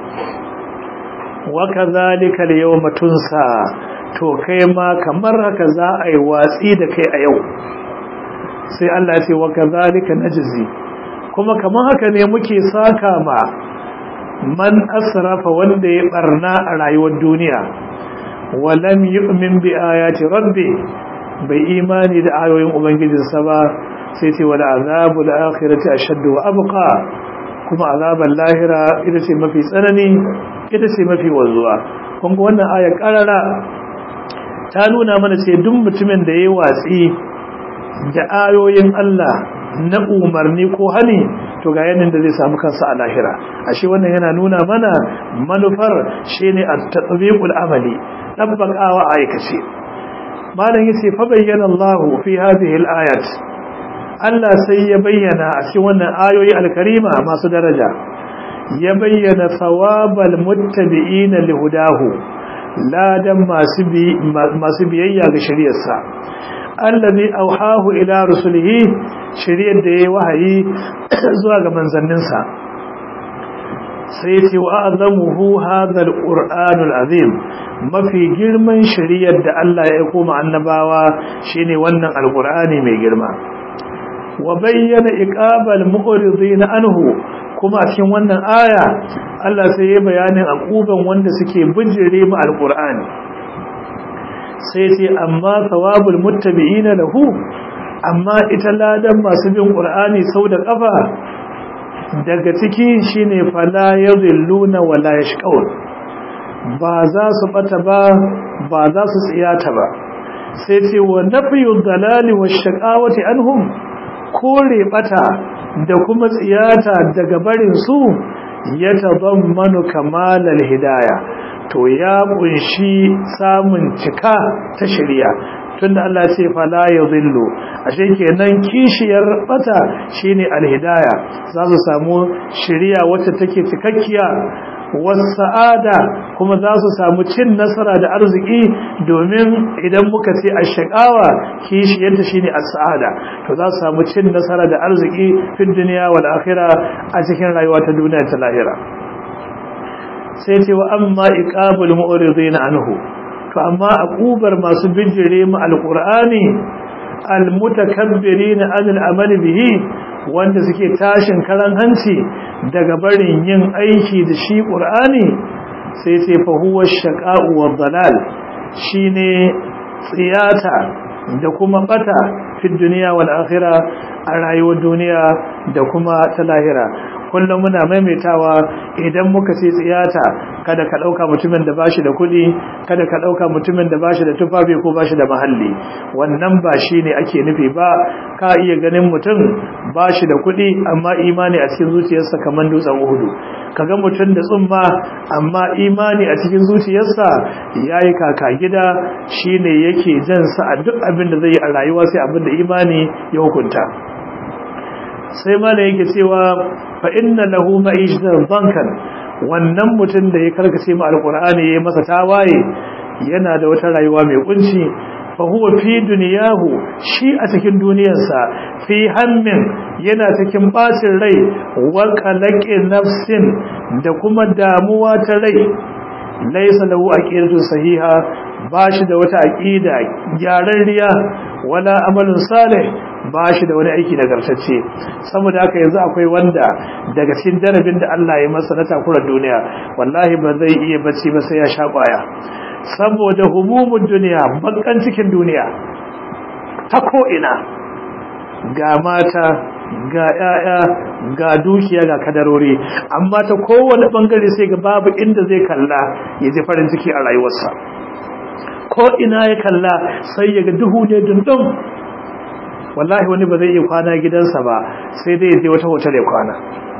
wa kazalika al-yawma tunsa to kai ma kamar haka za a yi watsi da kai a yau sai Allah ya ce wa kazalika najzi kuma kamar haka ne muke saka ma man asrafa wanda ya barna a rayuwar duniya wa lam yu'min bi ayati rabbi bai imani da ayoyin ubangijinsa ba sai ce wal azabul akhirati ashaddu wa abqa kuma azaban lahira ita ce mafi tsanani ita ce mafi wanzuwa kun ga wannan aya karara ta nuna mana ce duk mutumin da yayi watsi da ayoyin Allah na umarni ko hani to ga yanin da zai samu kansa a lahira ashe wannan yana nuna mana manufar shine at-tatbiqul amali tabbaqawa aikace malam yace fa bayyana Allah fi hadhihi al-ayat Allah sai ya bayyana a cikin wannan ayoyi al-karima masu daraja ya bayyana thawabal muttabi'ina lihudahu ladan masu bi masu biyayya ga shari'arsa allazi auhahu ila rusulihi shari'ar da yayi wahayi zuwa ga manzanninsa sai yace wa azamuhu hadha al-qur'an al-azim mafi girman shari'ar da Allah ya aika ma annabawa shine wannan al-qur'ani mai girma wa bayyana iqabal mu'ridin anhu kuma a cikin wannan aya Allah sai ya bayanin akuban wanda suke bijire mu al-qur'ani sai ce amma thawabul muttabi'ina lahu amma ita ladan masu bin qur'ani sau da kafa daga ciki shine fala yadhilluna wala yashqaun ba za su bata ba ba za su tsiyata ba sai ce wa nafiyud dalali washaqawati anhum kore bata da kuma tsiyata daga barin su yatadammanu kamalal hidayah to ya kunshi samun cika ta shari'a tunda Allah ya ce fala yadhillu ashe kenan kishiyar bata shine alhidaya za su samu shari'a wacce take cikakkiya wasa'ada kuma za su samu cin nasara da arziki domin idan muka ce ashqawa kishiyarta shine as-sa'ada to za su samu cin nasara da arziki fi dunya wal akhirah a cikin rayuwa ta duniya ta lahira sai ce wa amma iqabul mu'ridin anhu to amma aqubar masu bijire mu alqur'ani almutakabbirin anil amali bihi wanda suke tashin karan hanci daga barin yin aiki da shi Qur'ani sai ce fa huwa ash-shaqa'u wad-dalal shine tsiyata da kuma bata fi duniya wal akhirah a rayuwar duniya da kuma ta lahira kullum muna maimaitawa idan muka ce tsiyata kada ka dauka mutumin da bashi da kudi kada ka dauka mutumin da bashi da tufafi ko bashi da mahalli wannan ba shine ake nufi ba ka iya ganin mutum bashi da kudi amma imani a cikin zuciyarsa kaman dutsen Uhud kaga mutum da tsumma amma imani a cikin zuciyarsa yayi kaka gida shine yake jan sa a duk abin da zai yi a rayuwa sai abin da imani ya hukunta sai mana yake cewa fa inna lahu ma'ishatan bankan wannan mutum da ya karkace mu alqur'ani yayin masa tawaye yana da wata rayuwa mai kunci fa huwa fi dunyahu shi a cikin duniyarsa fi hammin yana cikin bacin rai wa qalaqi nafsin da kuma damuwa ta rai laysa lahu aqidatu sahiha bashi da wata aqida gyararriya wala amalun salih ba shi da wani aiki nagartacce saboda haka yanzu akwai wanda daga cikin darabin da Allah ya masa na takurar duniya wallahi ba zai iya bacci ba sai ya sha kwaya saboda humumud duniya bakkan cikin duniya ta ko ina ga mata ga yaya ga dukiya ga kadarori amma ta kowane bangare sai ga babu inda zai kalla ya ji farin ciki a rayuwarsa ko ina ya kalla sai ya ga duhu ne dundum wallahi wani ba zai iya kwana gidansa ba sai dai ya je wata hotel ya kwana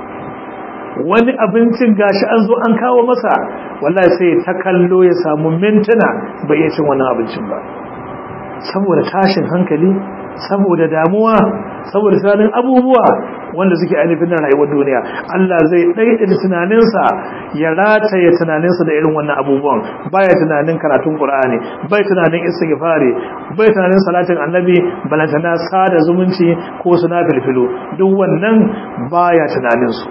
wani abincin gashi an zo an kawo masa wallahi sai ta kallo ya samu mintuna bai iya cin wannan abincin ba saboda tashin hankali saboda damuwa saboda sanin abubuwa wanda suke ainihin rayuwar duniya Allah zai daidaita tunaninsa ya rataye tunaninsa da irin wannan abubuwan baya tunanin karatun Qur'ani bai tunanin istighfari bai tunanin salatin annabi balantana sada zumunci ko suna filfilo duk wannan baya tunanin su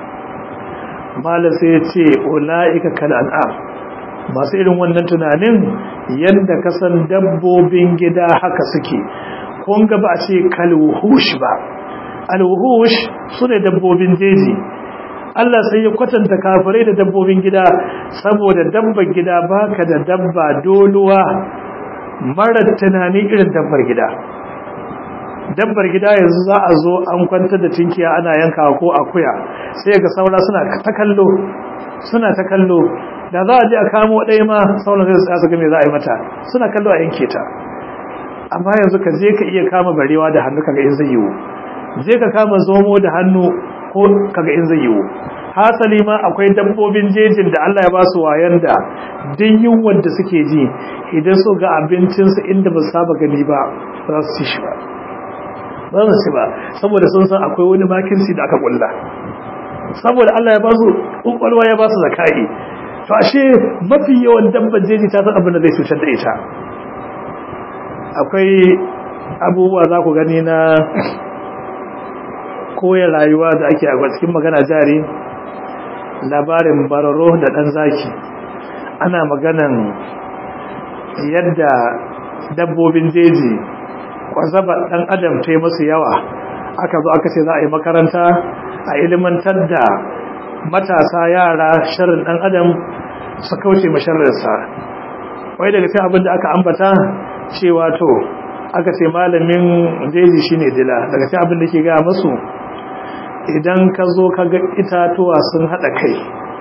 malam sai ya ce ulaika kal an'am masu irin wannan tunanin yanda kasan dabbobin gida haka suke kun ga ba a ce kalwuhush ba alwuhush sune dabbobin jeji Allah sai ya kwatanta kafirai da dabbobin gida saboda dabbar gida baka da dabba doluwa mara tunani irin dabbar gida dabbar gida yanzu za a zo an kwantar da tinkiya ana yankawa ko akuya sai ga saura suna ta kallo suna ta kallo da za a je a kamo ɗaya ma sauran sai su tsaya su ga me za a yi mata suna kallo a yanke ta amma yanzu ka je ka iya kama barewa da hannu kaga in zai yiwu je ka kama zomo da hannu ko kaga in zai yiwu hasali ma akwai dabbobin jejin da Allah ya ba su wayan da din yunwar da suke ji idan su ga abincin su inda ba su saba gani ba ba su ci shi ba ba su ci ba saboda sun san akwai wani makirci da aka kulla saboda Allah ya ba su kokolwa ya ba su zakai to ashe mafi yawan dabbar jeji ta san abin da zai cutar da ita akwai abubuwa za ku gani na koyar rayuwa da ake a cikin magana jari labarin bararo da ɗan zaki ana maganan yadda dabbobin jeji kwazabar ɗan adam ta yi masu yawa aka zo aka ce za a yi makaranta a ilimantar da matasa yara sharrin ɗan adam su kauce masharrinsa wai daga cikin abin da aka ambata cewa to aka ce malamin jeji shine dila daga cikin abin da ke ga musu idan ka zo ka ga itatuwa sun hada kai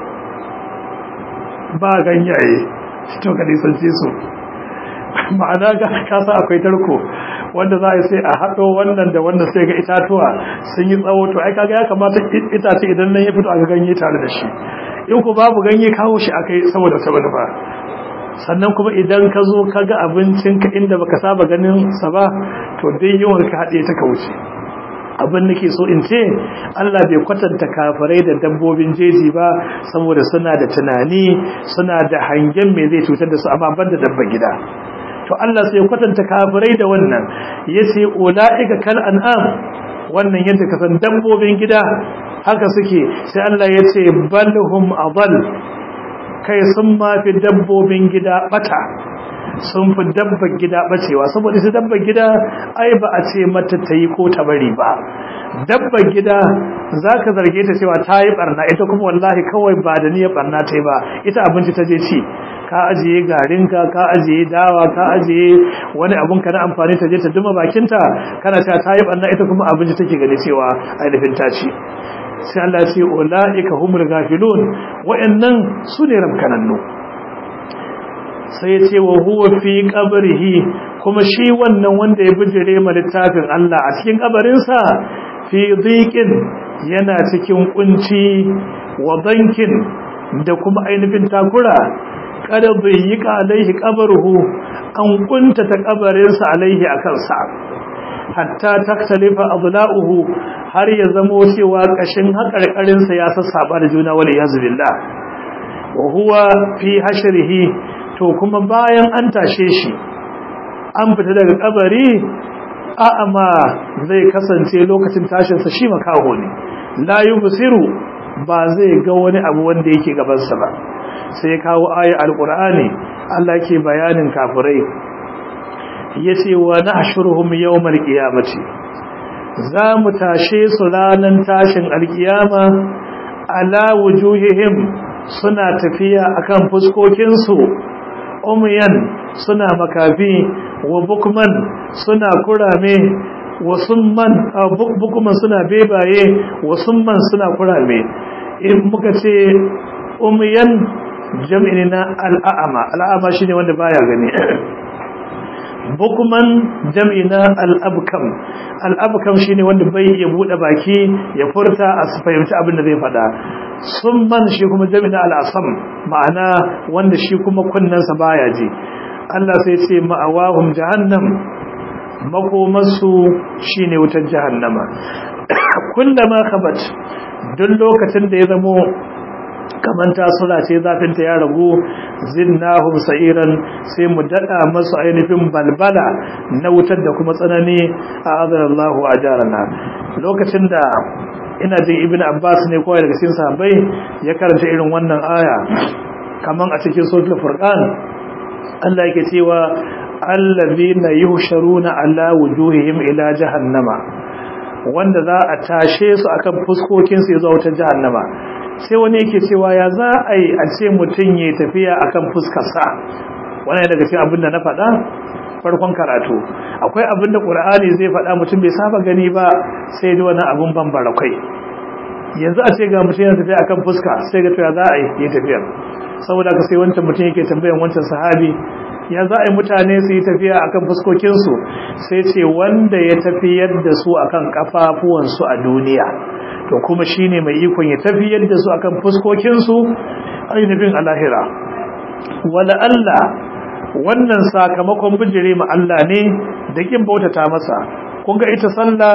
ba ganyaye to ka nisanci su ma'ana ga kasa akwai tarko wanda za a sai a haɗo wannan da wanda sai ga itatuwa sun yi tsawo to ai kaga ya kamata itace idan nan ya fito aka ganye tare da shi in ku babu ganye kawo shi akai saboda ta wani ba sannan kuma idan ka zo ka ga abincinka inda baka saba ganin sa ba to dai yawan ka haɗe ta ka wuce abin nake so in ce Allah bai kwatanta kafirai da dabbobin jeji ba saboda suna da tunani suna da hangen me zai cutar da su amma banda dabba gida to Allah sai kwatanta kafirai da wannan yace ulaika kal an'am wannan yadda ka san dabbobin gida haka suke sai Allah yace balhum adall kai sun mafi dabbobin gida bata sun fi dabbar gida bacewa, saboda ita dabbar gida ai ba a ce mata ta yi ko ta bari ba. Dabbar gida za ka zarge ta cewa ta yi barna, ita kuma wallahi kawai ba da niyyar barna ta yi ba, ita abinci ta je ci. Ka ajiye garinka, ka ajiye dawa, ka ajiye wani abunka na amfani, ta je ta duma bakinta, kana cewa ta yi barna, ita kuma abinci take gani cewa ainihin ta ci. Sai Allah ce ulaika humul ghafilun, wa'annan sune rabkanannu. Sai ya ce wa huwa fi qabrihi, kuma shi wannan wanda ya bijire ma littafin Allah a cikin kabarinsa, fi dhiqin, yana cikin kunci, wa dankin, da kuma ainihin takura. Kada dhayyika alaihi qabruhu, an kunta ta kabarinsa alaihi akan sa, hatta taktalifa adla'uhu, har ya zamo cewa kashin haƙarƙarinsa ya sassaba da juna, wal iyaz billah. Wa huwa fi hashrihi, to kuma bayan an tashe shi an fita daga kabari, a'ama zai kasance lokacin tashinsa shi makaho ne, la yubsiru, ba zai ga wani abu wanda yake gabansa ba. Sai kawo aya alqur'ani, Allah ke bayanin kafirai, yace wa nahshuruhum yawmal qiyamati, za mu tashe su ranan tashin alkiyama, ala wujuhihim, suna tafiya akan fuskokin su, umyan, suna makafi, wa bukman, suna kurame, wa summan, bukman suna bebaye, wa summan suna kurame. In muka ce umyan, jam'i na al'a'ama, al'a'ama shine wanda baya gani. Bukman jam'i na al'abkam, al'abkam shine wanda bai iya bude baki ya furta a fahimci abin da zai faɗa. Summan shi kuma jam'i na al'asam, ma'ana wanda shi kuma kunnensa baya ji. Allah sai ce ma'awahum jahannam, makomarsu shine wutar jahannama. Kullama khabat, duk lokacin da ya zamo kaman tasura ce zafinta ya ragu, zinnahum sa'iran, sai mu dada masu ainihin balbala na wutar da kuma tsanani, a azarallahu ajarana. Lokacin da ina jin ibn Abbas ne kawai daga cikin sahabbai ya karanta irin wannan aya, kaman a cikin suratul furqan, Allah yake cewa allazina yuhsharuna ala wujuhihim ila jahannama, wanda za a tashe su akan fuskokin su zuwa wutar jahannama. Sai wani yake cewa ya za a yi a ce mutum ya tafiya akan fuskarsa. Wannan daga cikin abin da na faɗa farkon karatu, akwai abin da Qur'ani zai faɗa mutum bai saba gani ba, sai da wani abun bambara kai. Yanzu a ce ga mutum yana tafiya akan fuska, sai ga to ya za a yi tafiya. Saboda ka sai wancan mutum yake tambayan wancan sahabi, ya za a yi mutane su yi tafiya akan fuskokinsu, sai ce wanda ya tafiyar da su akan kafafuwansu a duniya, to kuma shine mai ikon ya tafiyar da su akan fuskokinsu ainihin a lahira. Wala Allah, wannan sakamakon bijire ma Allah ne da kin bautata masa. Kun ga ita sallah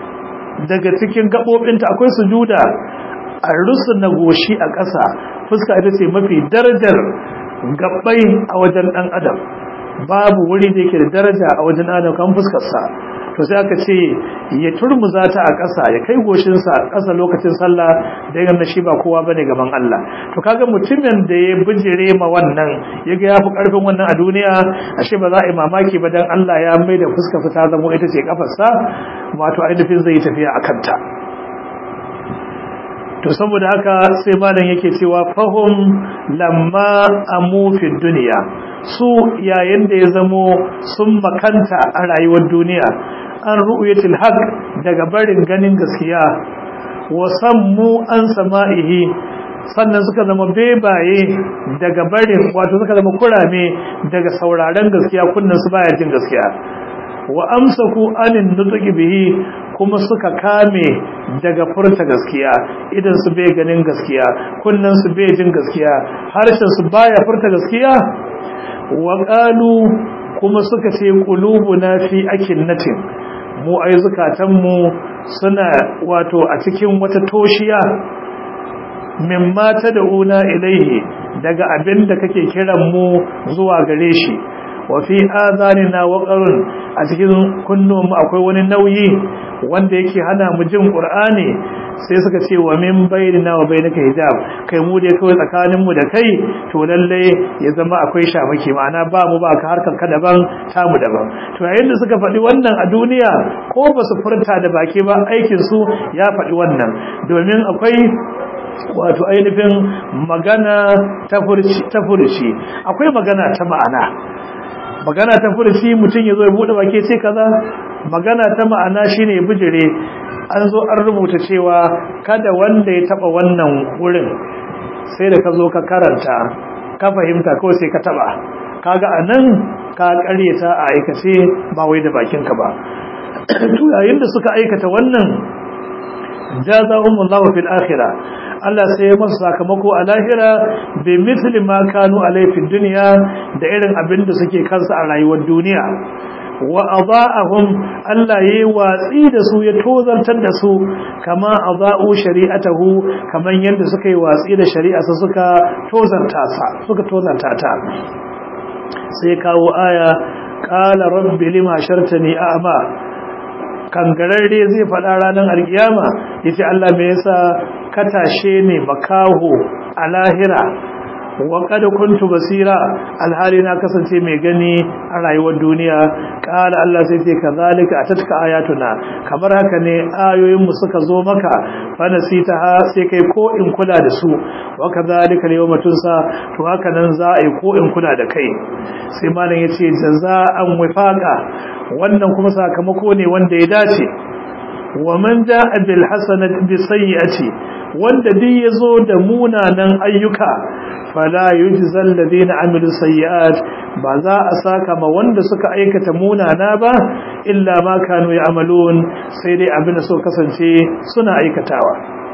daga cikin gabobinta akwai sujuda, a rusuna goshi a ƙasa, fuska ita ce mafi darajar gabbai a wajen dan adam, babu wuri da yake da daraja a wajen adam kan fuskarsa. To sai aka ce ya turmuza ta a ƙasa, ya kai goshinsa ƙasa lokacin sallah, da yana shi ba kowa bane gaban Allah. To kaga mutumin da ya bijire ma wannan, yaga ya fi ƙarfin wannan a duniya, ashe ba za a yi mamaki ba dan Allah ya mai da fuskar ta zama ita ce kafarsa, wato ainihin zai tafiya a kanta. To saboda haka sai malam yake cewa fahum lamma amu fi duniya, su yayin da ya zamo sun makanta a rayuwar duniya, an ru'yatil haq, daga barin ganin gaskiya, wa sammu an sama'ihi, sannan suka zama bebaye daga barin, wato suka zama kurame daga sauraron gaskiya, kunnan su baya jin gaskiya. Wa amsaku anin nutqi bihi, kuma suka kame daga furta gaskiya, idan su bai ganin gaskiya, kunnan su bai jin gaskiya, harshen su baya furta gaskiya. Wa qalu, kuma suka ce qulubuna fi akinnatin, mu ai zakatan mu suna wato a cikin wata toshiya, mimma tad'una ilaihi, daga abinda kake kiran mu zuwa gare shi. wa fi adhanina waqarun a cikin kunnuwanmu akwai wani nauyi wanda yake hana mu jin Qur'ani sai suka ce wa min bainina wa bainaka hijab kai mu dai kawai tsakanin mu da kai to lalle ya zama akwai shamaki ma'ana ba mu ba ka harkar ka daban ta mu daban to yayin da suka faɗi wannan a duniya ko ba su furta da baki ba aikin su ya faɗi wannan domin akwai wato ainihin magana ta furci akwai magana ta ma'ana magana ta furci mutum ya zo ya bude baki sai kaza magana ta ma'ana shine bijire an zo an rubuta cewa kada wanda ya taba wannan wurin sai da ka zo ka karanta ka fahimta ko sai ka taba kaga anan ka karyata a aikace ba wai da bakinka ba to yayin da suka aikata wannan jazahumullahu fil akhirah Allah sai ya masu sakamako a lahira bi misli ma kanu alai fid dunya da irin abin da suke kansa a rayuwar duniya wa adaahum Allah yayi watsi da su ya tozartar da su kama adaa'u shari'atahu kaman yanda suka yi watsi da shari'a sa suka tozarta sa suka tozarta ta sai kawo aya qala rabbi lima shartani a'ma kangararre zai faɗa ranar alkiyama yace Allah me yasa ka tashe ne makaho a lahira wa qad kuntu basira alhali na kasance mai gani a rayuwar duniya qala Allah sai ce kazalika atatka ayatuna kamar haka ne ayoyin mu suka zo maka fa nasitaha sai kai ko in kula da su wa kazalika yawma tunsa to haka nan za a yi ko in kula da kai sai malam yace jaza'an wifaqa wannan kuma sakamako ne wanda ya dace wa man ja'a bil hasanati bi sayyi'ati wanda duk yazo da munanan ayyuka fala yujzal ladina amilu sayyi'at ba za a saka ma wanda suka aikata munana ba illa ma kanu ya'malun sai dai abin da so kasance suna aikatawa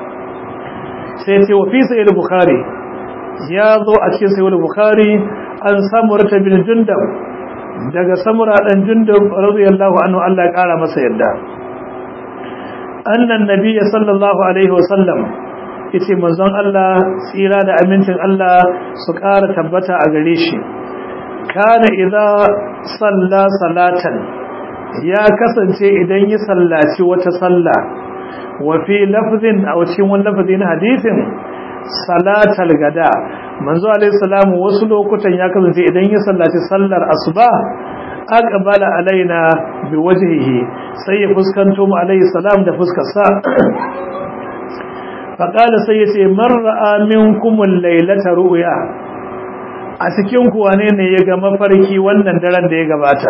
sai ce wa fi sahih bukhari ya zo a cikin sahih bukhari an samurata bin jundab daga samura dan jundub radiyallahu anhu Allah ya kara masa yadda annan nabiyyi sallallahu alaihi wasallam yace manzon Allah tsira da amincin Allah su kara tabbata a gare shi kana idza salla salatan ya kasance idan ya sallaci wata salla wa fi lafzin aw cikin wani lafzin hadisin salatal gada manzo alayhi salamu wasu lokutan ya kasance idan ya sallaci sallar asuba aqbala alaina biwajhihi sai ya fuskanto mu alayhi salam da fuskar sa fa qala sai yace man ra'a minkum al-laylata ru'ya a cikin ku wane ne ya ga mafarki wannan daren da ya gabata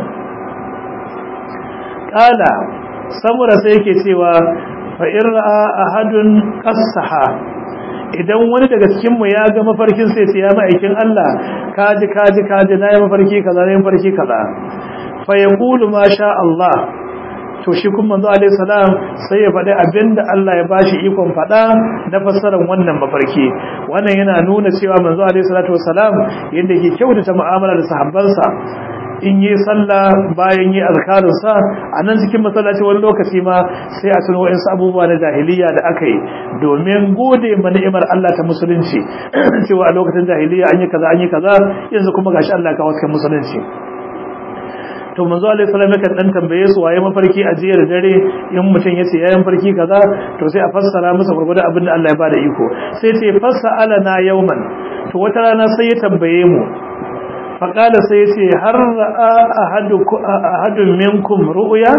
qala samura sai yake cewa fa in ra'a ahadun qasaha idan wani daga cikin mu ya ga mafarkin sai ya ma'aikin Allah kaji kaji kaji nayi mafarki kaza nayi mafarki kaza fa yaqulu ma sha Allah to shi kuma manzo alaihi salam sai ya faɗi abinda Allah ya bashi ikon faɗa na fassarar wannan mafarki wannan yana nuna cewa manzo alaihi salatu wassalam yadda yake kyautata mu'amala da sahabbansa in yi sallah bayan yi azkarinsa a nan cikin masallaci wani lokaci ma sai a tuno wa'insu abubuwa na jahiliya da aka yi domin gode ma ni'imar Allah ta musulunci cewa a lokacin jahiliya an yi kaza an yi kaza yanzu kuma gashi Allah ka wasu musulunci to manzo alaihi salam kan dan tambaye su waye mafarki a jiya da dare in mutum yace yayin farki kaza to sai a fassara masa gurgurda abin da Allah ya bada iko sai ce fassala na yawman to wata rana sai ya tambaye mu faƙala sai ce har ahadun minkum ru'ya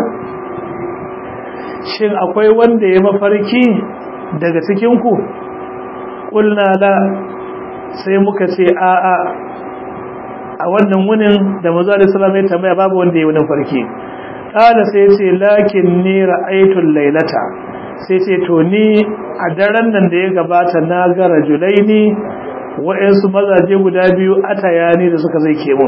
shin akwai wanda ya mafarki daga cikinku ƙulna la sai muka ce a'a a wannan wunin da mazu alisalam ya tambaya babu wanda ya wunin farki ƙala sai ce lakin ni ra'aitun lailata sai ce to ni a daren nan da ya gabata na ga rajulaini wa'yansu mazaje guda biyu a tayani da suka zai ke mun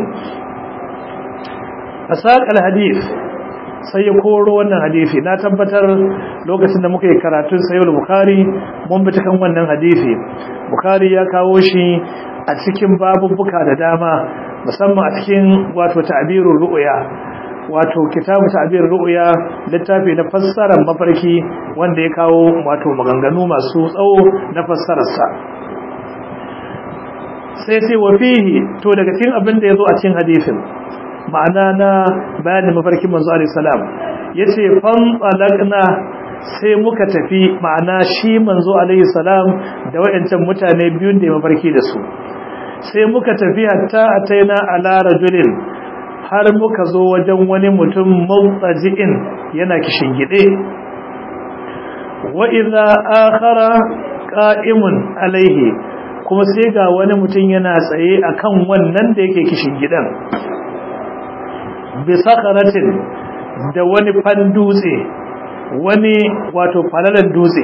fasaq al-hadith sai ya koro wannan hadisi na tabbatar lokacin da muka yi karatun sahih al-bukhari mun bi ta kan wannan hadisi bukhari ya kawo shi a cikin babubuka da dama musamman a cikin wato ta'birur ru'ya wato kitabu ta'birur ru'ya littafi na fassarar mafarki wanda ya kawo wato maganganu masu tsawo na fassararsa sai sai wa fihi to daga cikin abin da yazo a cikin hadisin ma'ana na bayanin mafarkin manzo alaihi salam yace fan talaqna sai muka tafi ma'ana shi manzo alaihi salam da wayancan mutane biyun da ya mafarki da su sai muka tafi hatta ataina ala rajulin har muka zo wajen wani mutum mawtaji'in yana kishingide wa idza akhara qa'imun alaihi kuma sai ga wani mutum yana tsaye akan wannan da yake kishingidan bi sakaratin da wani fan dutse wani wato falalan dutse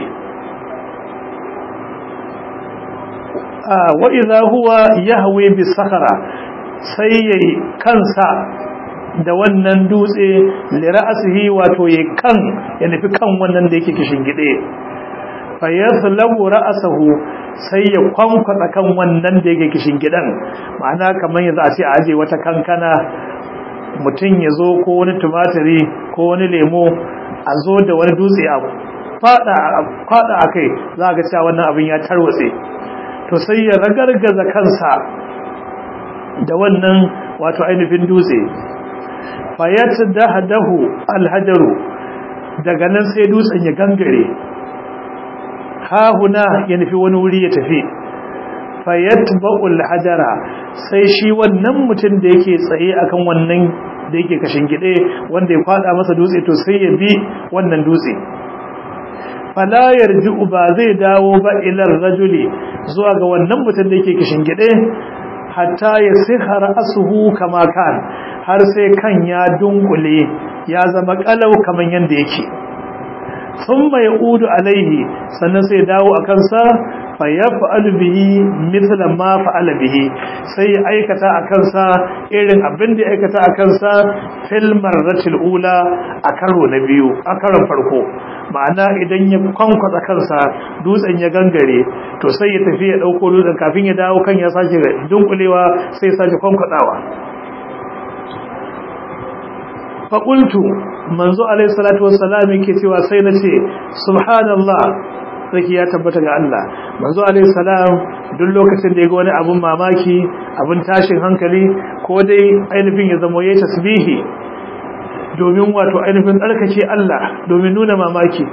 a wa idza huwa yahwi bi sakara sai yayi kansa da wannan dutse li ra'sihi wato yayi kan ya nufi kan wannan da yake kishingide fa yaslabu ra'sahu sai ya kwankwasa kan wannan da yake kishingidan ma'ana kamar yanzu a ce a aje wata kankana mutum ya zo ko wani tumatiri ko wani lemo a zo da wani dutse a fada a kai za ga cewa wannan abin ya tarwatse to sai ya ragargaza kansa da wannan wato ainihin dutse fayat dahdahu alhajaru daga nan sai dutsen ya gangare ha huna ya nufi wani wuri ya tafi fayatba'u alhajara sai shi wannan mutum da yake tsaye akan wannan da yake kashin gide wanda ya kwada masa dutse to sai ya bi wannan dutse fala yarji'u ba zai dawo ba ila rajuli zuwa ga wannan mutum da yake kashin gide hatta ya sihara asuhu kama kan har sai kan ya dunkule ya zama kalau kaman yanda yake thumma yaudu alaihi sannan sai dawo akan sa fa yaf'alu bihi mithla ma fa'ala bihi sai aikata akan sa irin abin da aikata akan sa fil marratil ula a karo na biyu a karon farko ma'ana idan ya kwankwasa kansa dutsen ya gangare to sai ya tafi ya dauko dutsen kafin ya dawo kan ya sake dunkulewa sai ya sake kwankwatsawa fa qultu manzo alayhi salatu wassalam yake cewa sai nace subhanallah sarki ya tabbata ga Allah manzo alayhi salam duk lokacin da ya ga wani abun mamaki abun tashin hankali ko dai ainihin ya zama yayi tasbihi domin wato ainihin tsarkake Allah domin nuna mamaki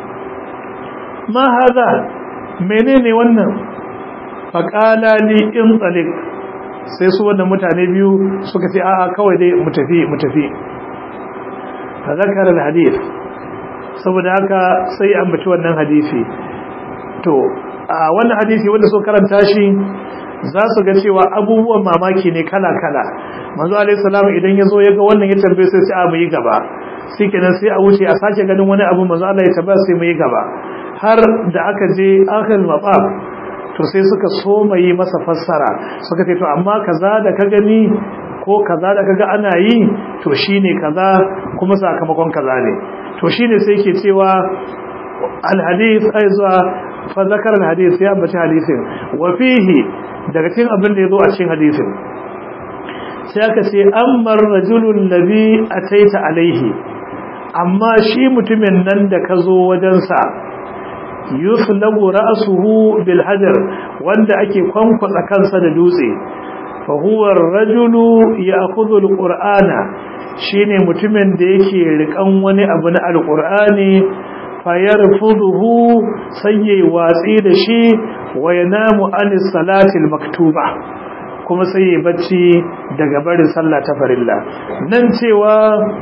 ma haza menene wannan faqala li in talik sai su wannan mutane biyu suka ce a'a kawai dai mu tafi mu tafi fa zakara alhadith saboda haka sai ambaci wannan hadisi to a wannan hadisi wanda so karanta shi za su ga cewa abubuwan mamaki ne kala-kala manzo alaihi salam idan yazo ya ga wannan ya tambaye sai sai a mu yi gaba shikenan sai a wuce a sake ganin wani abu manzo Allah ya tabbata sai mu yi gaba har da aka je akhir maqam to sai suka so mai masa fassara suka ce to amma kaza da ka gani ko kaza da kaga ana yi to shine kaza kuma sakamakon kaza ne to shine sai yake cewa al-hadith aiza fa zakara al-hadith ya ambaci hadisin wa fihi daga cikin abin da yazo a cikin hadisin sai aka ce ammar rajulun ladhi ataita alaihi amma shi mutumin nan da ka zo wajen sa yuslabu ra'suhu bil hajar wanda ake kwankwasa kansa da dutse fa huwa ar-rajulu ya'khudhu al-qur'ana shine mutumin da yake rikan wani abu na al-qur'ani fayarfuduhu sai watsi da shi wa yanamu an salati al-maktuba kuma sai ya bacci daga barin sallah ta farilla nan cewa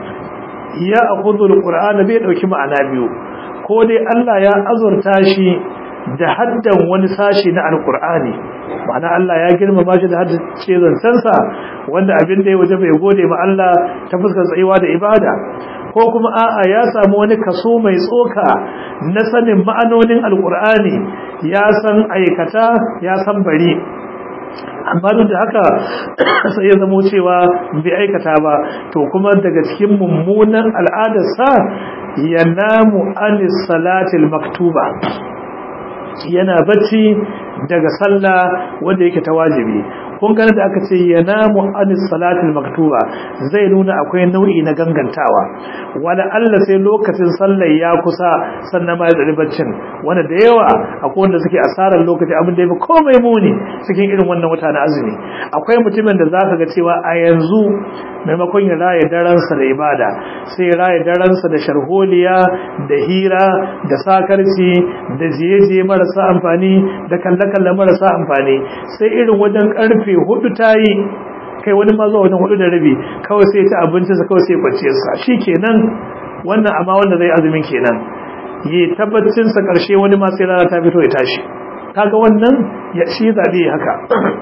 ya akhudhu al-qur'ana bai dauki ma'ana biyu ko dai Allah ya azurta shi da haddan wani sashi na al-qur'ani ma'ana Allah ya girmama shi da haddan zancensa wanda abin da ya waje bai gode ma Allah ta fuskar tsayuwa da ibada ko kuma a'a ya samu wani kaso mai tsoka na sanin ma'anonin alkur'ani ya san aikata ya san bari amma duk da haka sai ya zamo cewa bai aikata ba to kuma daga cikin mummunan al'adarsa yanamu anis salatil maktuba yana bacci daga sallah wanda yake ta wajibi kun gane da aka ce yanamu anis salatil maktuba zai nuna akwai nau'i na gangantawa wala Allah sai lokacin sallar ya kusa sannan ma ya tsari baccin wanda da yawa akwai wanda suke asarar lokaci abin da ya fi komai muni cikin irin wannan wata na azumi akwai mutumin da zaka ga cewa a yanzu maimakon ya raya daransa da ibada sai ya raya daransa da sharholiya da hira da sakarci da jiye-jiye marasa amfani da kalle-kalle marasa amfani sai irin wajen karfe hudu ta yi kai wani ma zuwa wajen hudu da rabi kawai sai ta abincinsa kawai sai kwanciyarsa shi kenan wannan amma wanda zai azumin kenan yi tabbacinsa karshe wani ma sai rana ta fito ya tashi kaga wannan ya shi zabe haka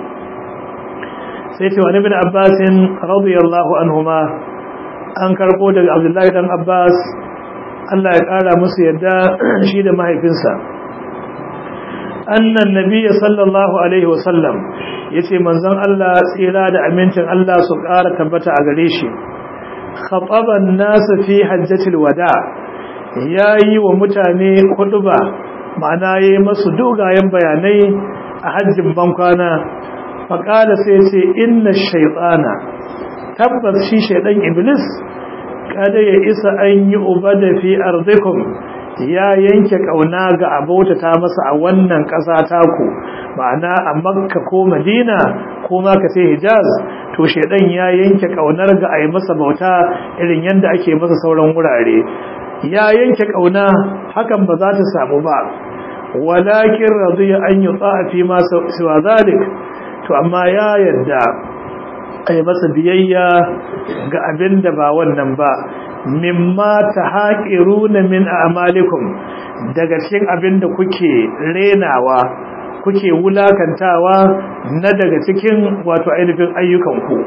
sai ce wani bin abbasin radiyallahu anhuma an karbo daga abdullahi dan abbas Allah ya kara musu yadda shi da mahaifinsa annan nabiyyi sallallahu alaihi wasallam yace manzon Allah tsira da amincin Allah su kara tabbata a gare shi khataba an-nas fi hajjatil wada yayi wa mutane kutuba ma'ana yayi masu dogayen bayanai a hajjin bankwana faqala sai ce inna shaytana tabbas shi shaydan iblis kada ya isa an yi ubada fi ardikum ya yanke kauna ga abota ta masa a wannan ƙasa taku ma'ana a makka ko madina ko ma ka ce hijaz to shedan ya yanke kaunar ga ayi masa bauta irin yanda ake masa sauran wurare ya yanke kauna hakan ba za ta samu ba walakin radiya an yuta fi ma siwa zalik to amma ya yadda ai masa biyayya ga abin da ba wannan ba mimma tahaqiruna min a'malikum daga cikin abin da kuke renawa kuke wulakantawa na daga cikin wato ainihin ayyukanku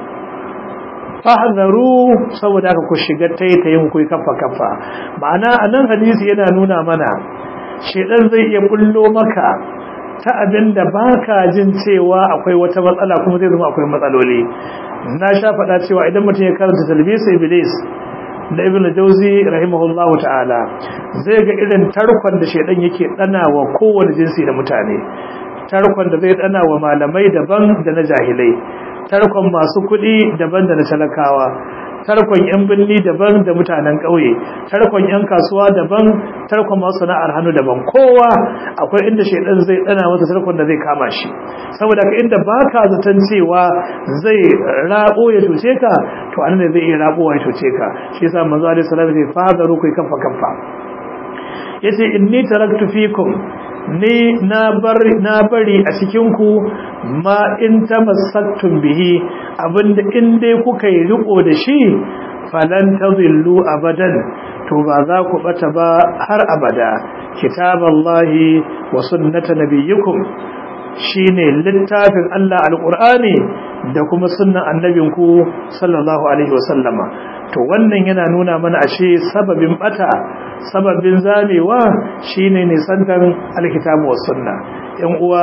fahzaru saboda haka ku shiga taitayin ku kafa kafa ma'ana anan hadisi yana nuna mana shedan zai iya bullo maka ta abin da baka jin cewa akwai wata matsala kuma zai zama akwai matsaloli na sha faɗa cewa idan mutum ya karanta talbis iblis da ibn jauzi rahimahullahu ta'ala zai ga irin tarkon da shedan yake dana wa kowane jinsi da mutane tarkon da zai dana wa malamai daban da na jahilai tarkon masu kuɗi daban da na talakawa tarkon yan binni daban da mutanen ƙauye tarkon yan kasuwa daban tarkon masu sana'ar hannu daban kowa akwai inda shedan zai dana masa tarkon da zai kama shi saboda ka inda baka zaton cewa zai rabo ya tuce ka to anan zai iya rabowa ya tuce ka shi yasa manzo alaihi salatu ya fadaru kai kafa kafa yace inni taraktu fikum ni na bari na bari a cikin ku ma in tamassaktum bihi abinda in dai kuka yi riko da shi falan tadillu abadan to ba za ku bata ba har abada kitaballahi wa sunnata nabiyyikum shine littafin Allah alqur'ani da kuma sunnan annabinku sallallahu alaihi wasallama to wannan yana nuna mana ashe sababin bata sababin zamewa shine ne santan alkitabu was sunna yan uwa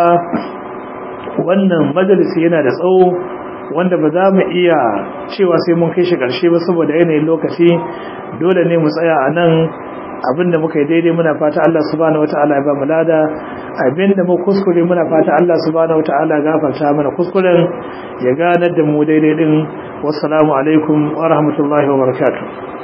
wannan majalisi yana da tsawo wanda ba za mu iya cewa sai mun kai shi ƙarshe ba saboda yanayin lokaci dole ne mu tsaya a nan abinda muka yi daidai muna fata Allah subhanahu wataala ya ba mu lada abinda mu kuskure muna fata Allah subhanahu wataala ya gafarta mana kuskuren ya ganar da mu daidai din wassalamu alaikum wa rahmatullahi wa barakatuh